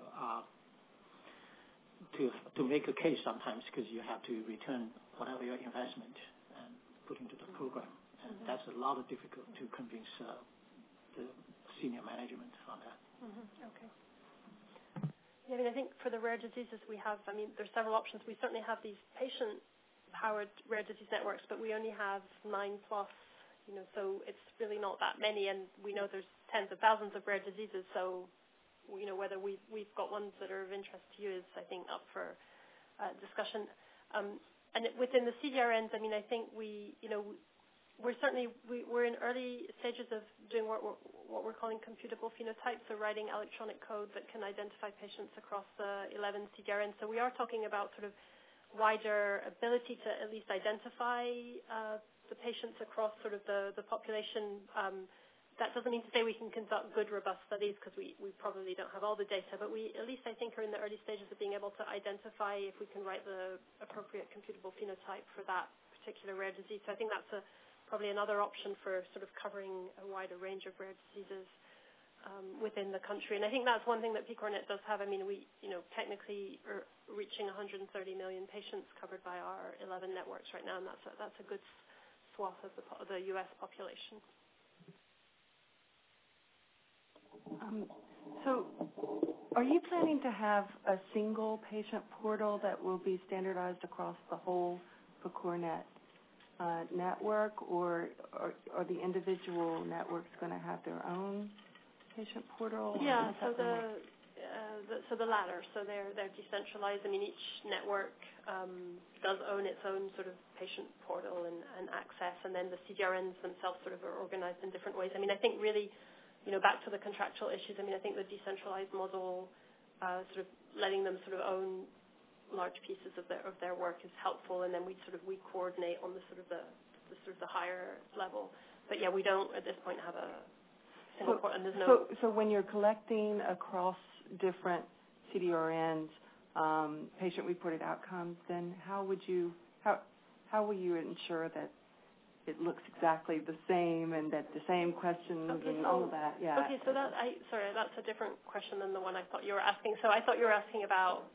to make a case sometimes because you have to return whatever your investment and put into the program. And that's a lot of difficult to convince the senior management on that. Okay. Yeah, I think for the rare diseases we have, there's several options. We certainly have these patient-powered rare disease networks, but we only have 9+, so it's really not that many, and we know there's tens of thousands of rare diseases, so, whether we've got ones that are of interest to you is, I think, up for discussion. And within the CDRNs, I think we're in early stages of doing what we're calling computable phenotypes, so writing electronic code that can identify patients across the 11 CDRNs. So we are talking about sort of wider ability to at least identify the patients across sort of the population. That doesn't mean to say we can conduct good, robust studies because we probably don't have all the data, but we at least I think are in the early stages of being able to identify if we can write the appropriate computable phenotype for that particular rare disease. So I think that's probably another option for sort of covering a wider range of rare diseases within the country. And I think that's one thing that PCORnet does have. We technically are reaching 130 million patients covered by our 11 networks right now, and that's a good swath of the U.S. population. So are you planning to have a single patient portal that will be standardized across the whole PCORnet network, or are the individual networks going to have their own patient portal? Yeah, so the latter. So they're decentralized. Each network does own its own sort of patient portal and access, and then the CDRNs themselves sort of are organized in different ways. I mean, I think really, back to the contractual issues, I mean, I think the decentralized model, sort of letting them sort of own large pieces of their work is helpful, and then we coordinate on the sort of the higher level. But yeah, we don't at this point have a single port, and there's no. So when you're collecting across different CDRNs, patient-reported outcomes, then how will you ensure that it looks exactly the same and that the same questions and all of that? Yeah. Okay, so that's a different question than the one I thought you were asking. So I thought you were asking about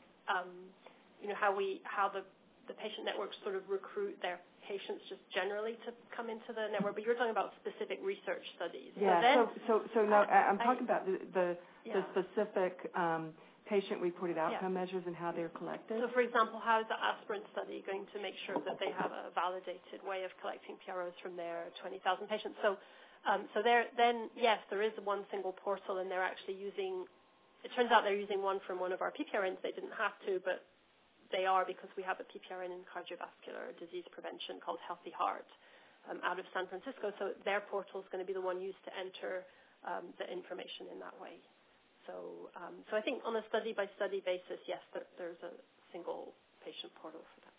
how the patient networks sort of recruit their patients just generally to come into the network, but you're talking about specific research studies. Yeah. So no, I'm talking about the specific patient-reported outcome measures and how they're collected. So, for example, how is the aspirin study going to make sure that they have a validated way of collecting PROs from their 20,000 patients? So yes, there is one single portal, and they're actually using. It turns out they're using one from one of our PPRNs. They didn't have to, but they are because we have a PPRN in cardiovascular disease prevention called Healthy Heart out of San Francisco. So their portal is going to be the one used to enter the information in that way. So I think on a study-by-study basis, yes, there's a single patient portal for that.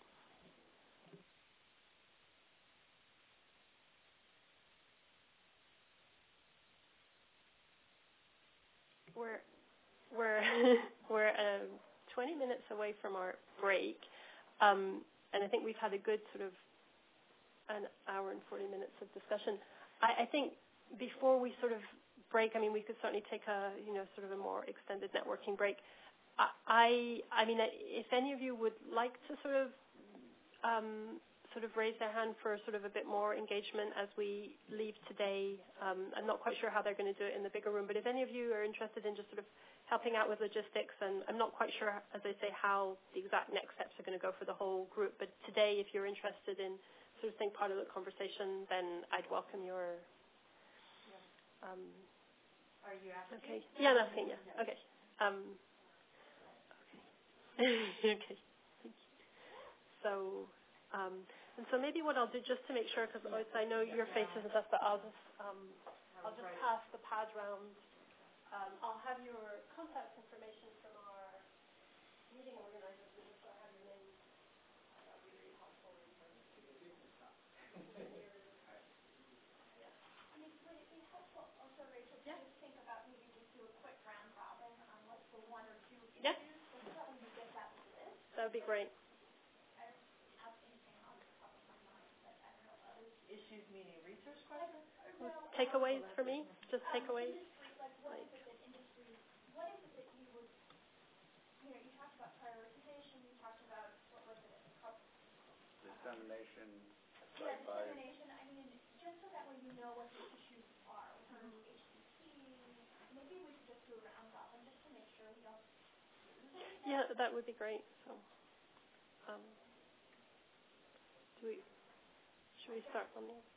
We're 20 minutes away from our break, and I think we've had a good sort of an hour and 40 minutes of discussion. I think before we sort of break, I mean, we could certainly take a sort of a more extended networking break. I mean, if any of you would like to sort of raise their hand for sort of a bit more engagement as we leave today. I'm not quite sure how they're going to do it in the bigger room, but if any of you are interested in just sort of helping out with logistics, and I'm not quite sure, as I say, how the exact next steps are going to go for the whole group, but today, if you're interested in sort of being part of the conversation, then I'd welcome your... Are you asking? Okay. Yeah, I'm asking, yeah. Okay. Okay. Thank you. So, and so maybe what I'll do, just to make sure, because I know your faces and stuff, but I'll just pass the pad round. I'll have your contact information from our meeting organizers, just so I have your name. That would be really helpful in terms of I mean, would it be helpful also, Rachel, to just think about maybe just do a quick round robin on what's the one or two issues? Just so we get that list. That would be great. I don't have anything on the top of my mind, but I don't know others. Issues meaning research questions? Takeaways for me? Just takeaways? What is it that industry, what is it that you would, you talked about prioritization, you talked about, what was it? Dissemination. Dissemination. I mean, just so that way you know what the issues are. HCP, maybe we could just do a round robin just to make sure we don't lose anything. Yeah, that would be great. So, should we start on the?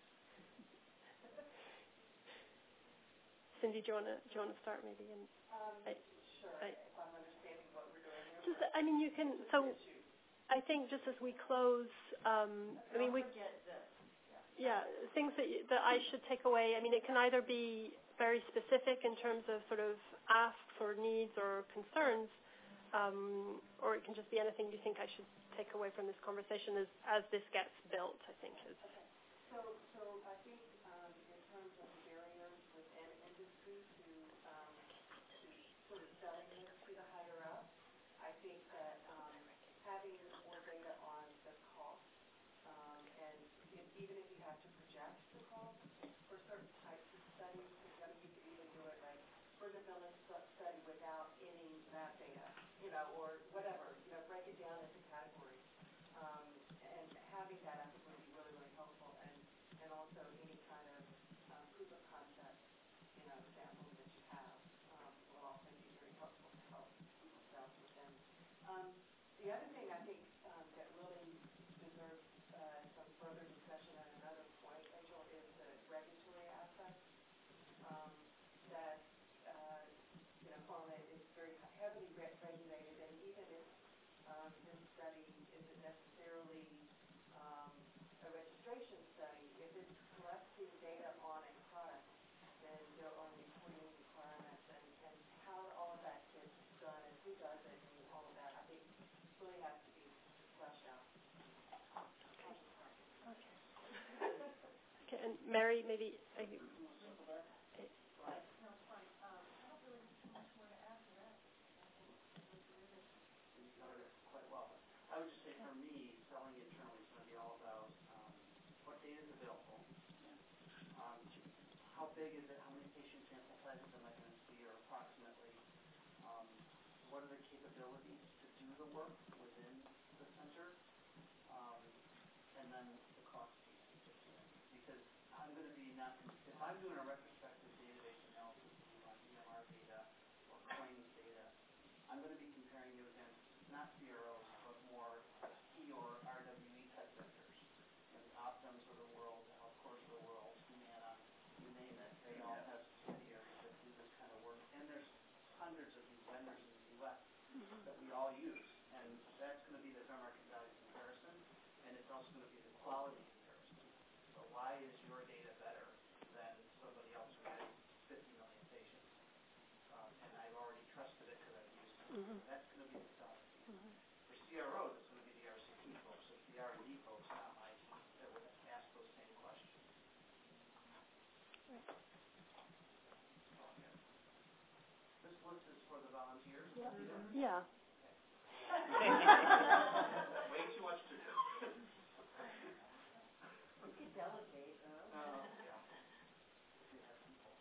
Cindy, do you want to start maybe? Sure. If I'm understanding what we're doing here. Just, I mean, you can. So, I think just as we close, I mean, we. Yeah, things that I should take away. I mean, it can either be very specific in terms of sort of asks or needs or concerns, or it can just be anything you think I should take away from this conversation as this gets built, I think is. Okay. So I think in terms of barriers within industry to sort of selling this to the higher up, I think that having more data on the cost, and even if you have to project the cost for certain types of studies, because you could even do it like for the Millen study without any lab data, or whatever, break it down into categories. And having that, I think, would be really, really helpful. And also any kind Mary, maybe. I would just say for me, selling internally is going to be all about what data is available, how big is it, how many patient sample sizes am I going to see, or approximately, what are the capabilities to do the work within the center, and then the cost piece fits in. Because I'm going to be if I'm doing a retrospective database analysis on EMR data or claims data, I'm going to be comparing you against not CROs, but more T or RWE type vendors. The Optums of the world, the HealthCores of the world, Humana, you name it. They all have subsidiaries that do this kind of work. And there's hundreds of these vendors in the U.S. that we all use. And that's going to be the fair market value comparison, and it's also going to be the quality comparison. So why is your data better than somebody else who has 50 million patients? And I've already trusted it because I've used it. That's going to be the selling. For CROs, it's going to be the RCT folks. It's the R&D folks, not my team, that would ask those same questions. Right. This list is for the volunteers? Yeah. Way too much to do. We could delegate, though. Yeah. If you have people.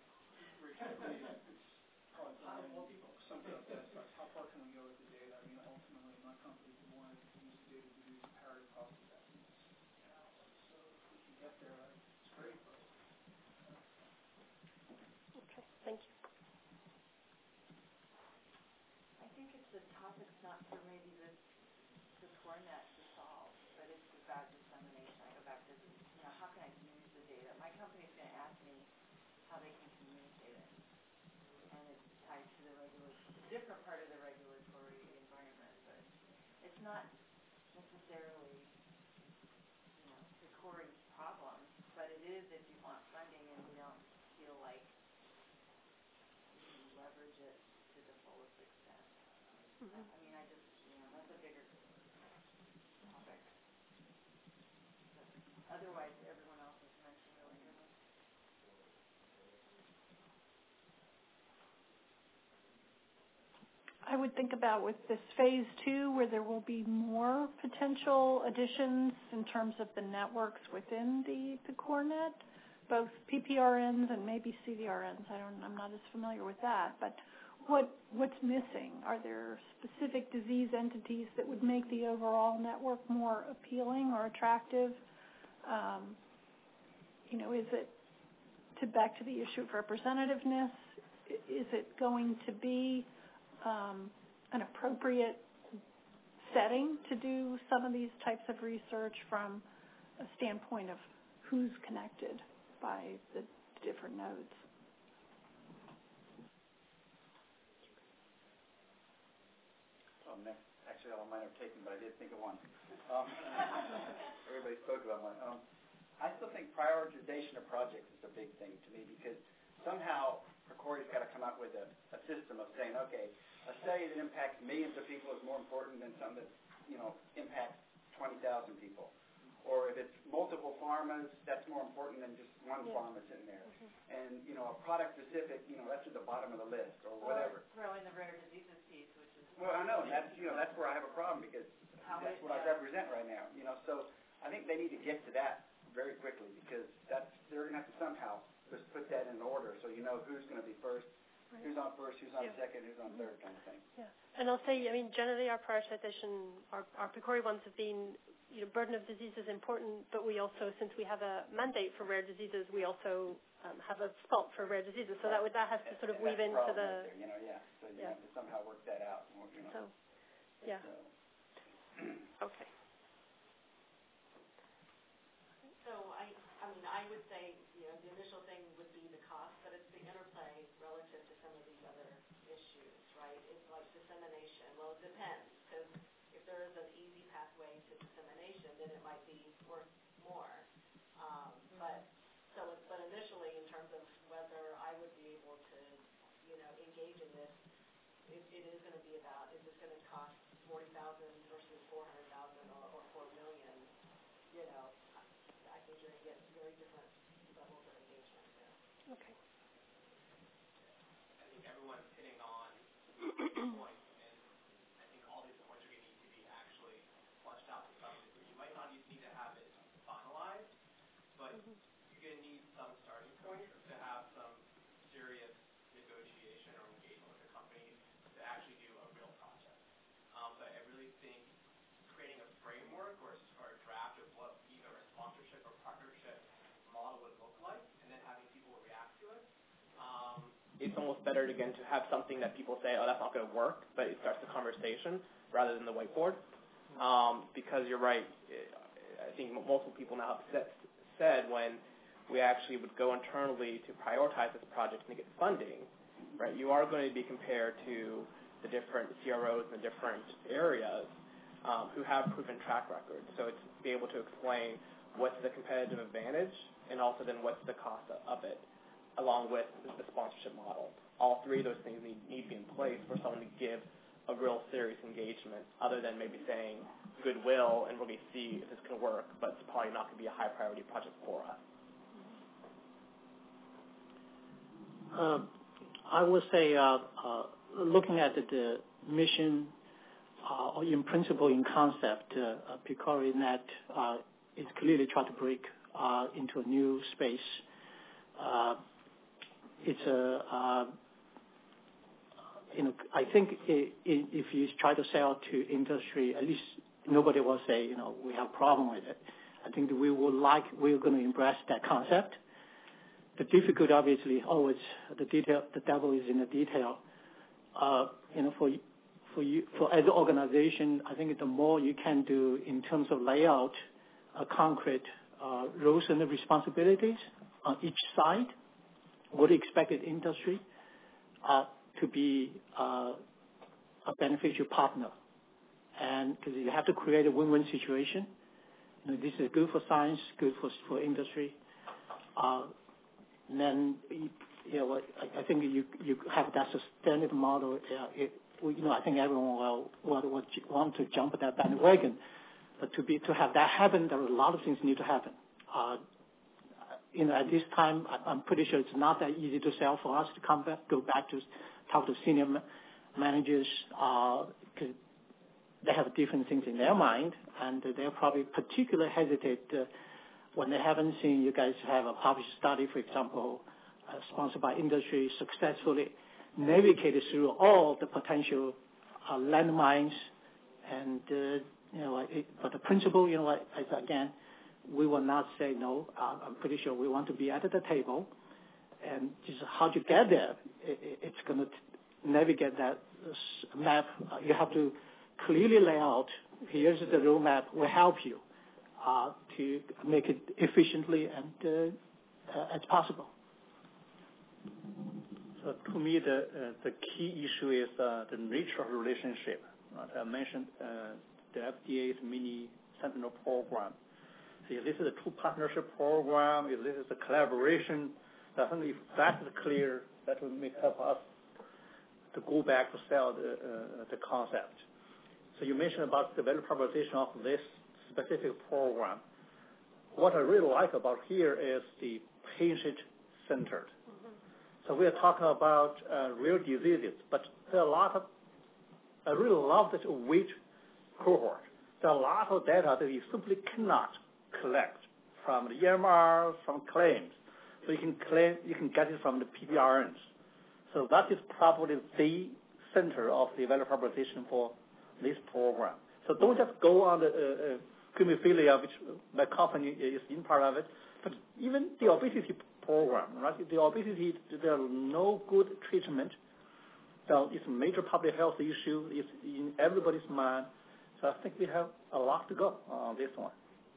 Something like that. How far can we go with the data? I mean, ultimately, my company wanted to use the data to do comparative cost effectiveness analysis. So if we can get there, it's great. But okay. Thank you. I think it's a topic's not for maybe the COREnet to solve, but it's about dissemination. I go back to, how can I use the data? My company's going to ask me how they can communicate it. And it's tied to the different part of the regulatory environment, but it's not necessarily, Corey's problem, but it is if you want funding and we don't feel like you can leverage it to the fullest extent. I mean, that's a bigger topic. But otherwise, everyone else has mentioned really good. I would think about with this phase 2 where there will be more potential additions in terms of the networks within the COREnet, both PPRNs and maybe CDRNs. I'm not as familiar with that, but what's missing? Are there specific disease entities that would make the overall network more appealing or attractive? Is it back to the issue of representativeness? Is it going to be an appropriate setting to do some of these types of research from a standpoint of who's connected by the different nodes? Next, actually, all mine are taken, but I did think of one. Everybody spoke about one. I still think prioritization of projects is a big thing to me because somehow Corey's got to come up with a system of saying, okay, a study that impacts millions of people is more important than some that, impacts 20,000 people. Or if it's multiple pharmas, that's more important than just one pharma's in there. And, a product specific, that's at the bottom of the list or whatever. Or throw in the rare diseases piece, which is... Well, I know, and that's where I have a problem because that's what I represent right now. So I think they need to get to that very quickly because they're going to have to somehow just put that in order so you know who's going to be first, who's on first, who's on second, who's on third kind of thing. Yeah, and I'll say, generally our prioritization, our PCORI ones have been, burden of disease is important, but we also, since we have a mandate for rare diseases, we also have a spot for rare diseases. So that has to sort of weave into the... So you have to somehow work that out. So, yeah. Okay. So I would say, the initial thing would be the cost, but it's the interplay relative to some of these other issues, right? It's like dissemination. Well, it depends, because if there is an easy pathway to dissemination, then it might be worth more. But initially, in terms of whether I would be able to, engage in this, it is going to be about, is this going to cost $40,000 versus $400,000 or $4 million? I think you're going to get very different levels of Okay. I think everyone's hitting on points, and I think all these points are going to need to be actually fleshed out to some degree. You might not need to have it finalized, but you're going to need some starting points to have some serious negotiation or engagement with the companies to actually do a real project. But I really think creating a framework or a draft of what either a sponsorship or partnership model would look like, and then having people react to it. It's almost better again to have something that people say, oh, that's not going to work, but it starts the conversation rather than the whiteboard. Because you're right, I think multiple people now have said when we actually would go internally to prioritize this project and get funding, right? You are going to be compared to the different CROs in the different areas who have proven track records. So it's be able to explain what's the competitive advantage and also then what's the cost of it, along with the sponsorship model. All three of those things need to be in place for someone to give a real serious engagement, other than maybe saying goodwill and we're going to see if this can work, but it's probably not going to be a high priority project for us. I would say looking at the mission or in principle, in concept, PCORI-Net is clearly trying to break into a new space. It's I think if you try to sell to industry, at least nobody will say, we have a problem with it. I think that we're going to embrace that concept. The difficulty, obviously, always the detail. The devil is in the detail. For as an organization, I think the more you can do in terms of layout, concrete roles and responsibilities on each side, what expected industry to be a beneficial partner, and because you have to create a win-win situation. This is good for science, good for industry. And then I think you have that sustainable model. I think everyone will want to jump at that bandwagon, but to have that happen, there are a lot of things need to happen. At this time, I'm pretty sure it's not that easy to sell for us to go back to talk to senior managers because they have different things in their mind, and they're probably particularly hesitate when they haven't seen you guys have a published study, for example, sponsored by industry, successfully navigated through all the potential landmines, and but the principle, again, we will not say no. I'm pretty sure we want to be at the table, and just how to get there, it's going to navigate that map. You have to clearly lay out, here's the roadmap, will help you to make it efficiently and as possible. So to me, the key issue is the nature of the relationship. I mentioned the FDA's mini Sentinel program. So if this is a true partnership program, if this is a collaboration, I think if that is clear, that will help us to go back to sell the concept. So you mentioned about the value proposition of this specific program. What I really like about here is the patient-centered. So we are talking about rare diseases, but there are a lot of, I really love this weight cohort. There are a lot of data that you simply cannot collect from the EMR, from claims. So you can get it from the PPRNs. So that is probably the center of the value proposition for this program. So don't just go on the hemophilia, which my company is in part of it, but even the obesity program, right? The obesity, there are no good treatment. So it's a major public health issue. It's in everybody's mind. So I think we have a lot to go on this one.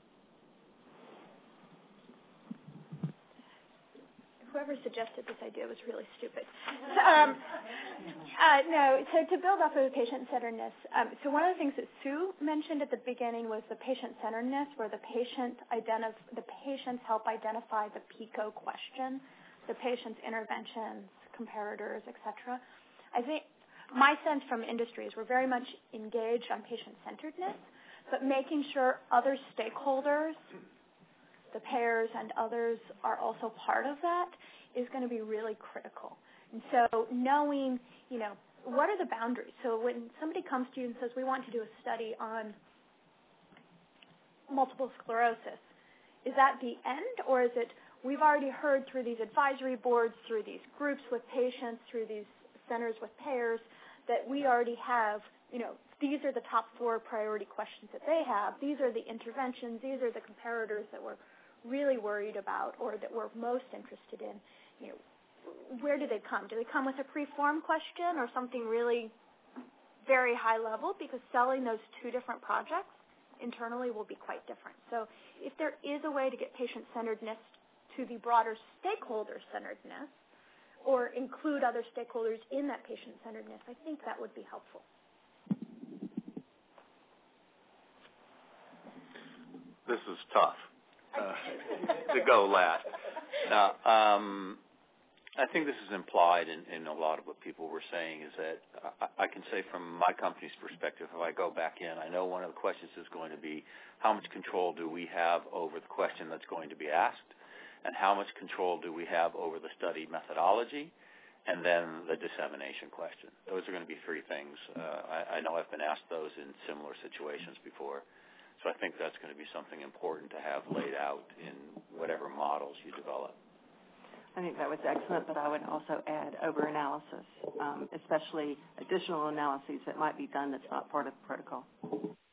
Whoever suggested this idea was really stupid. No, so to build off of the patient-centeredness, so one of the things that Sue mentioned at the beginning was the patient-centeredness, where the patients help identify the PICO question, the patient's interventions, comparators, etc. I think my sense from industry is we're very much engaged on patient-centeredness, but making sure other stakeholders the payers and others are also part of that is going to be really critical. And so knowing, what are the boundaries? So when somebody comes to you and says, we want to do a study on multiple sclerosis, is that the end, or is it we've already heard through these advisory boards, through these groups with patients, through these centers with payers, that we already have, these are the top 4 priority questions that they have. These are the interventions. These are the comparators that we're really worried about or that we're most interested in. Where do they come? Do they come with a pre-form question or something really very high level? Because selling those 2 different projects internally will be quite different. So if there is a way to get patient-centeredness to the broader stakeholder-centeredness or include other stakeholders in that patient-centeredness, I think that would be helpful. This is tough to go last. Now, I think this is implied in a lot of what people were saying is that I can say from my company's perspective, if I go back in, I know one of the questions is going to be how much control do we have over the question that's going to be asked, and how much control do we have over the study methodology, and then the dissemination question. Those are going to be 3 things. I know I've been asked those in similar situations before, so I think that's going to be something important to have laid out in whatever models you develop. I think that was excellent, but I would also add over-analysis, especially additional analyses that might be done that's not part of the protocol.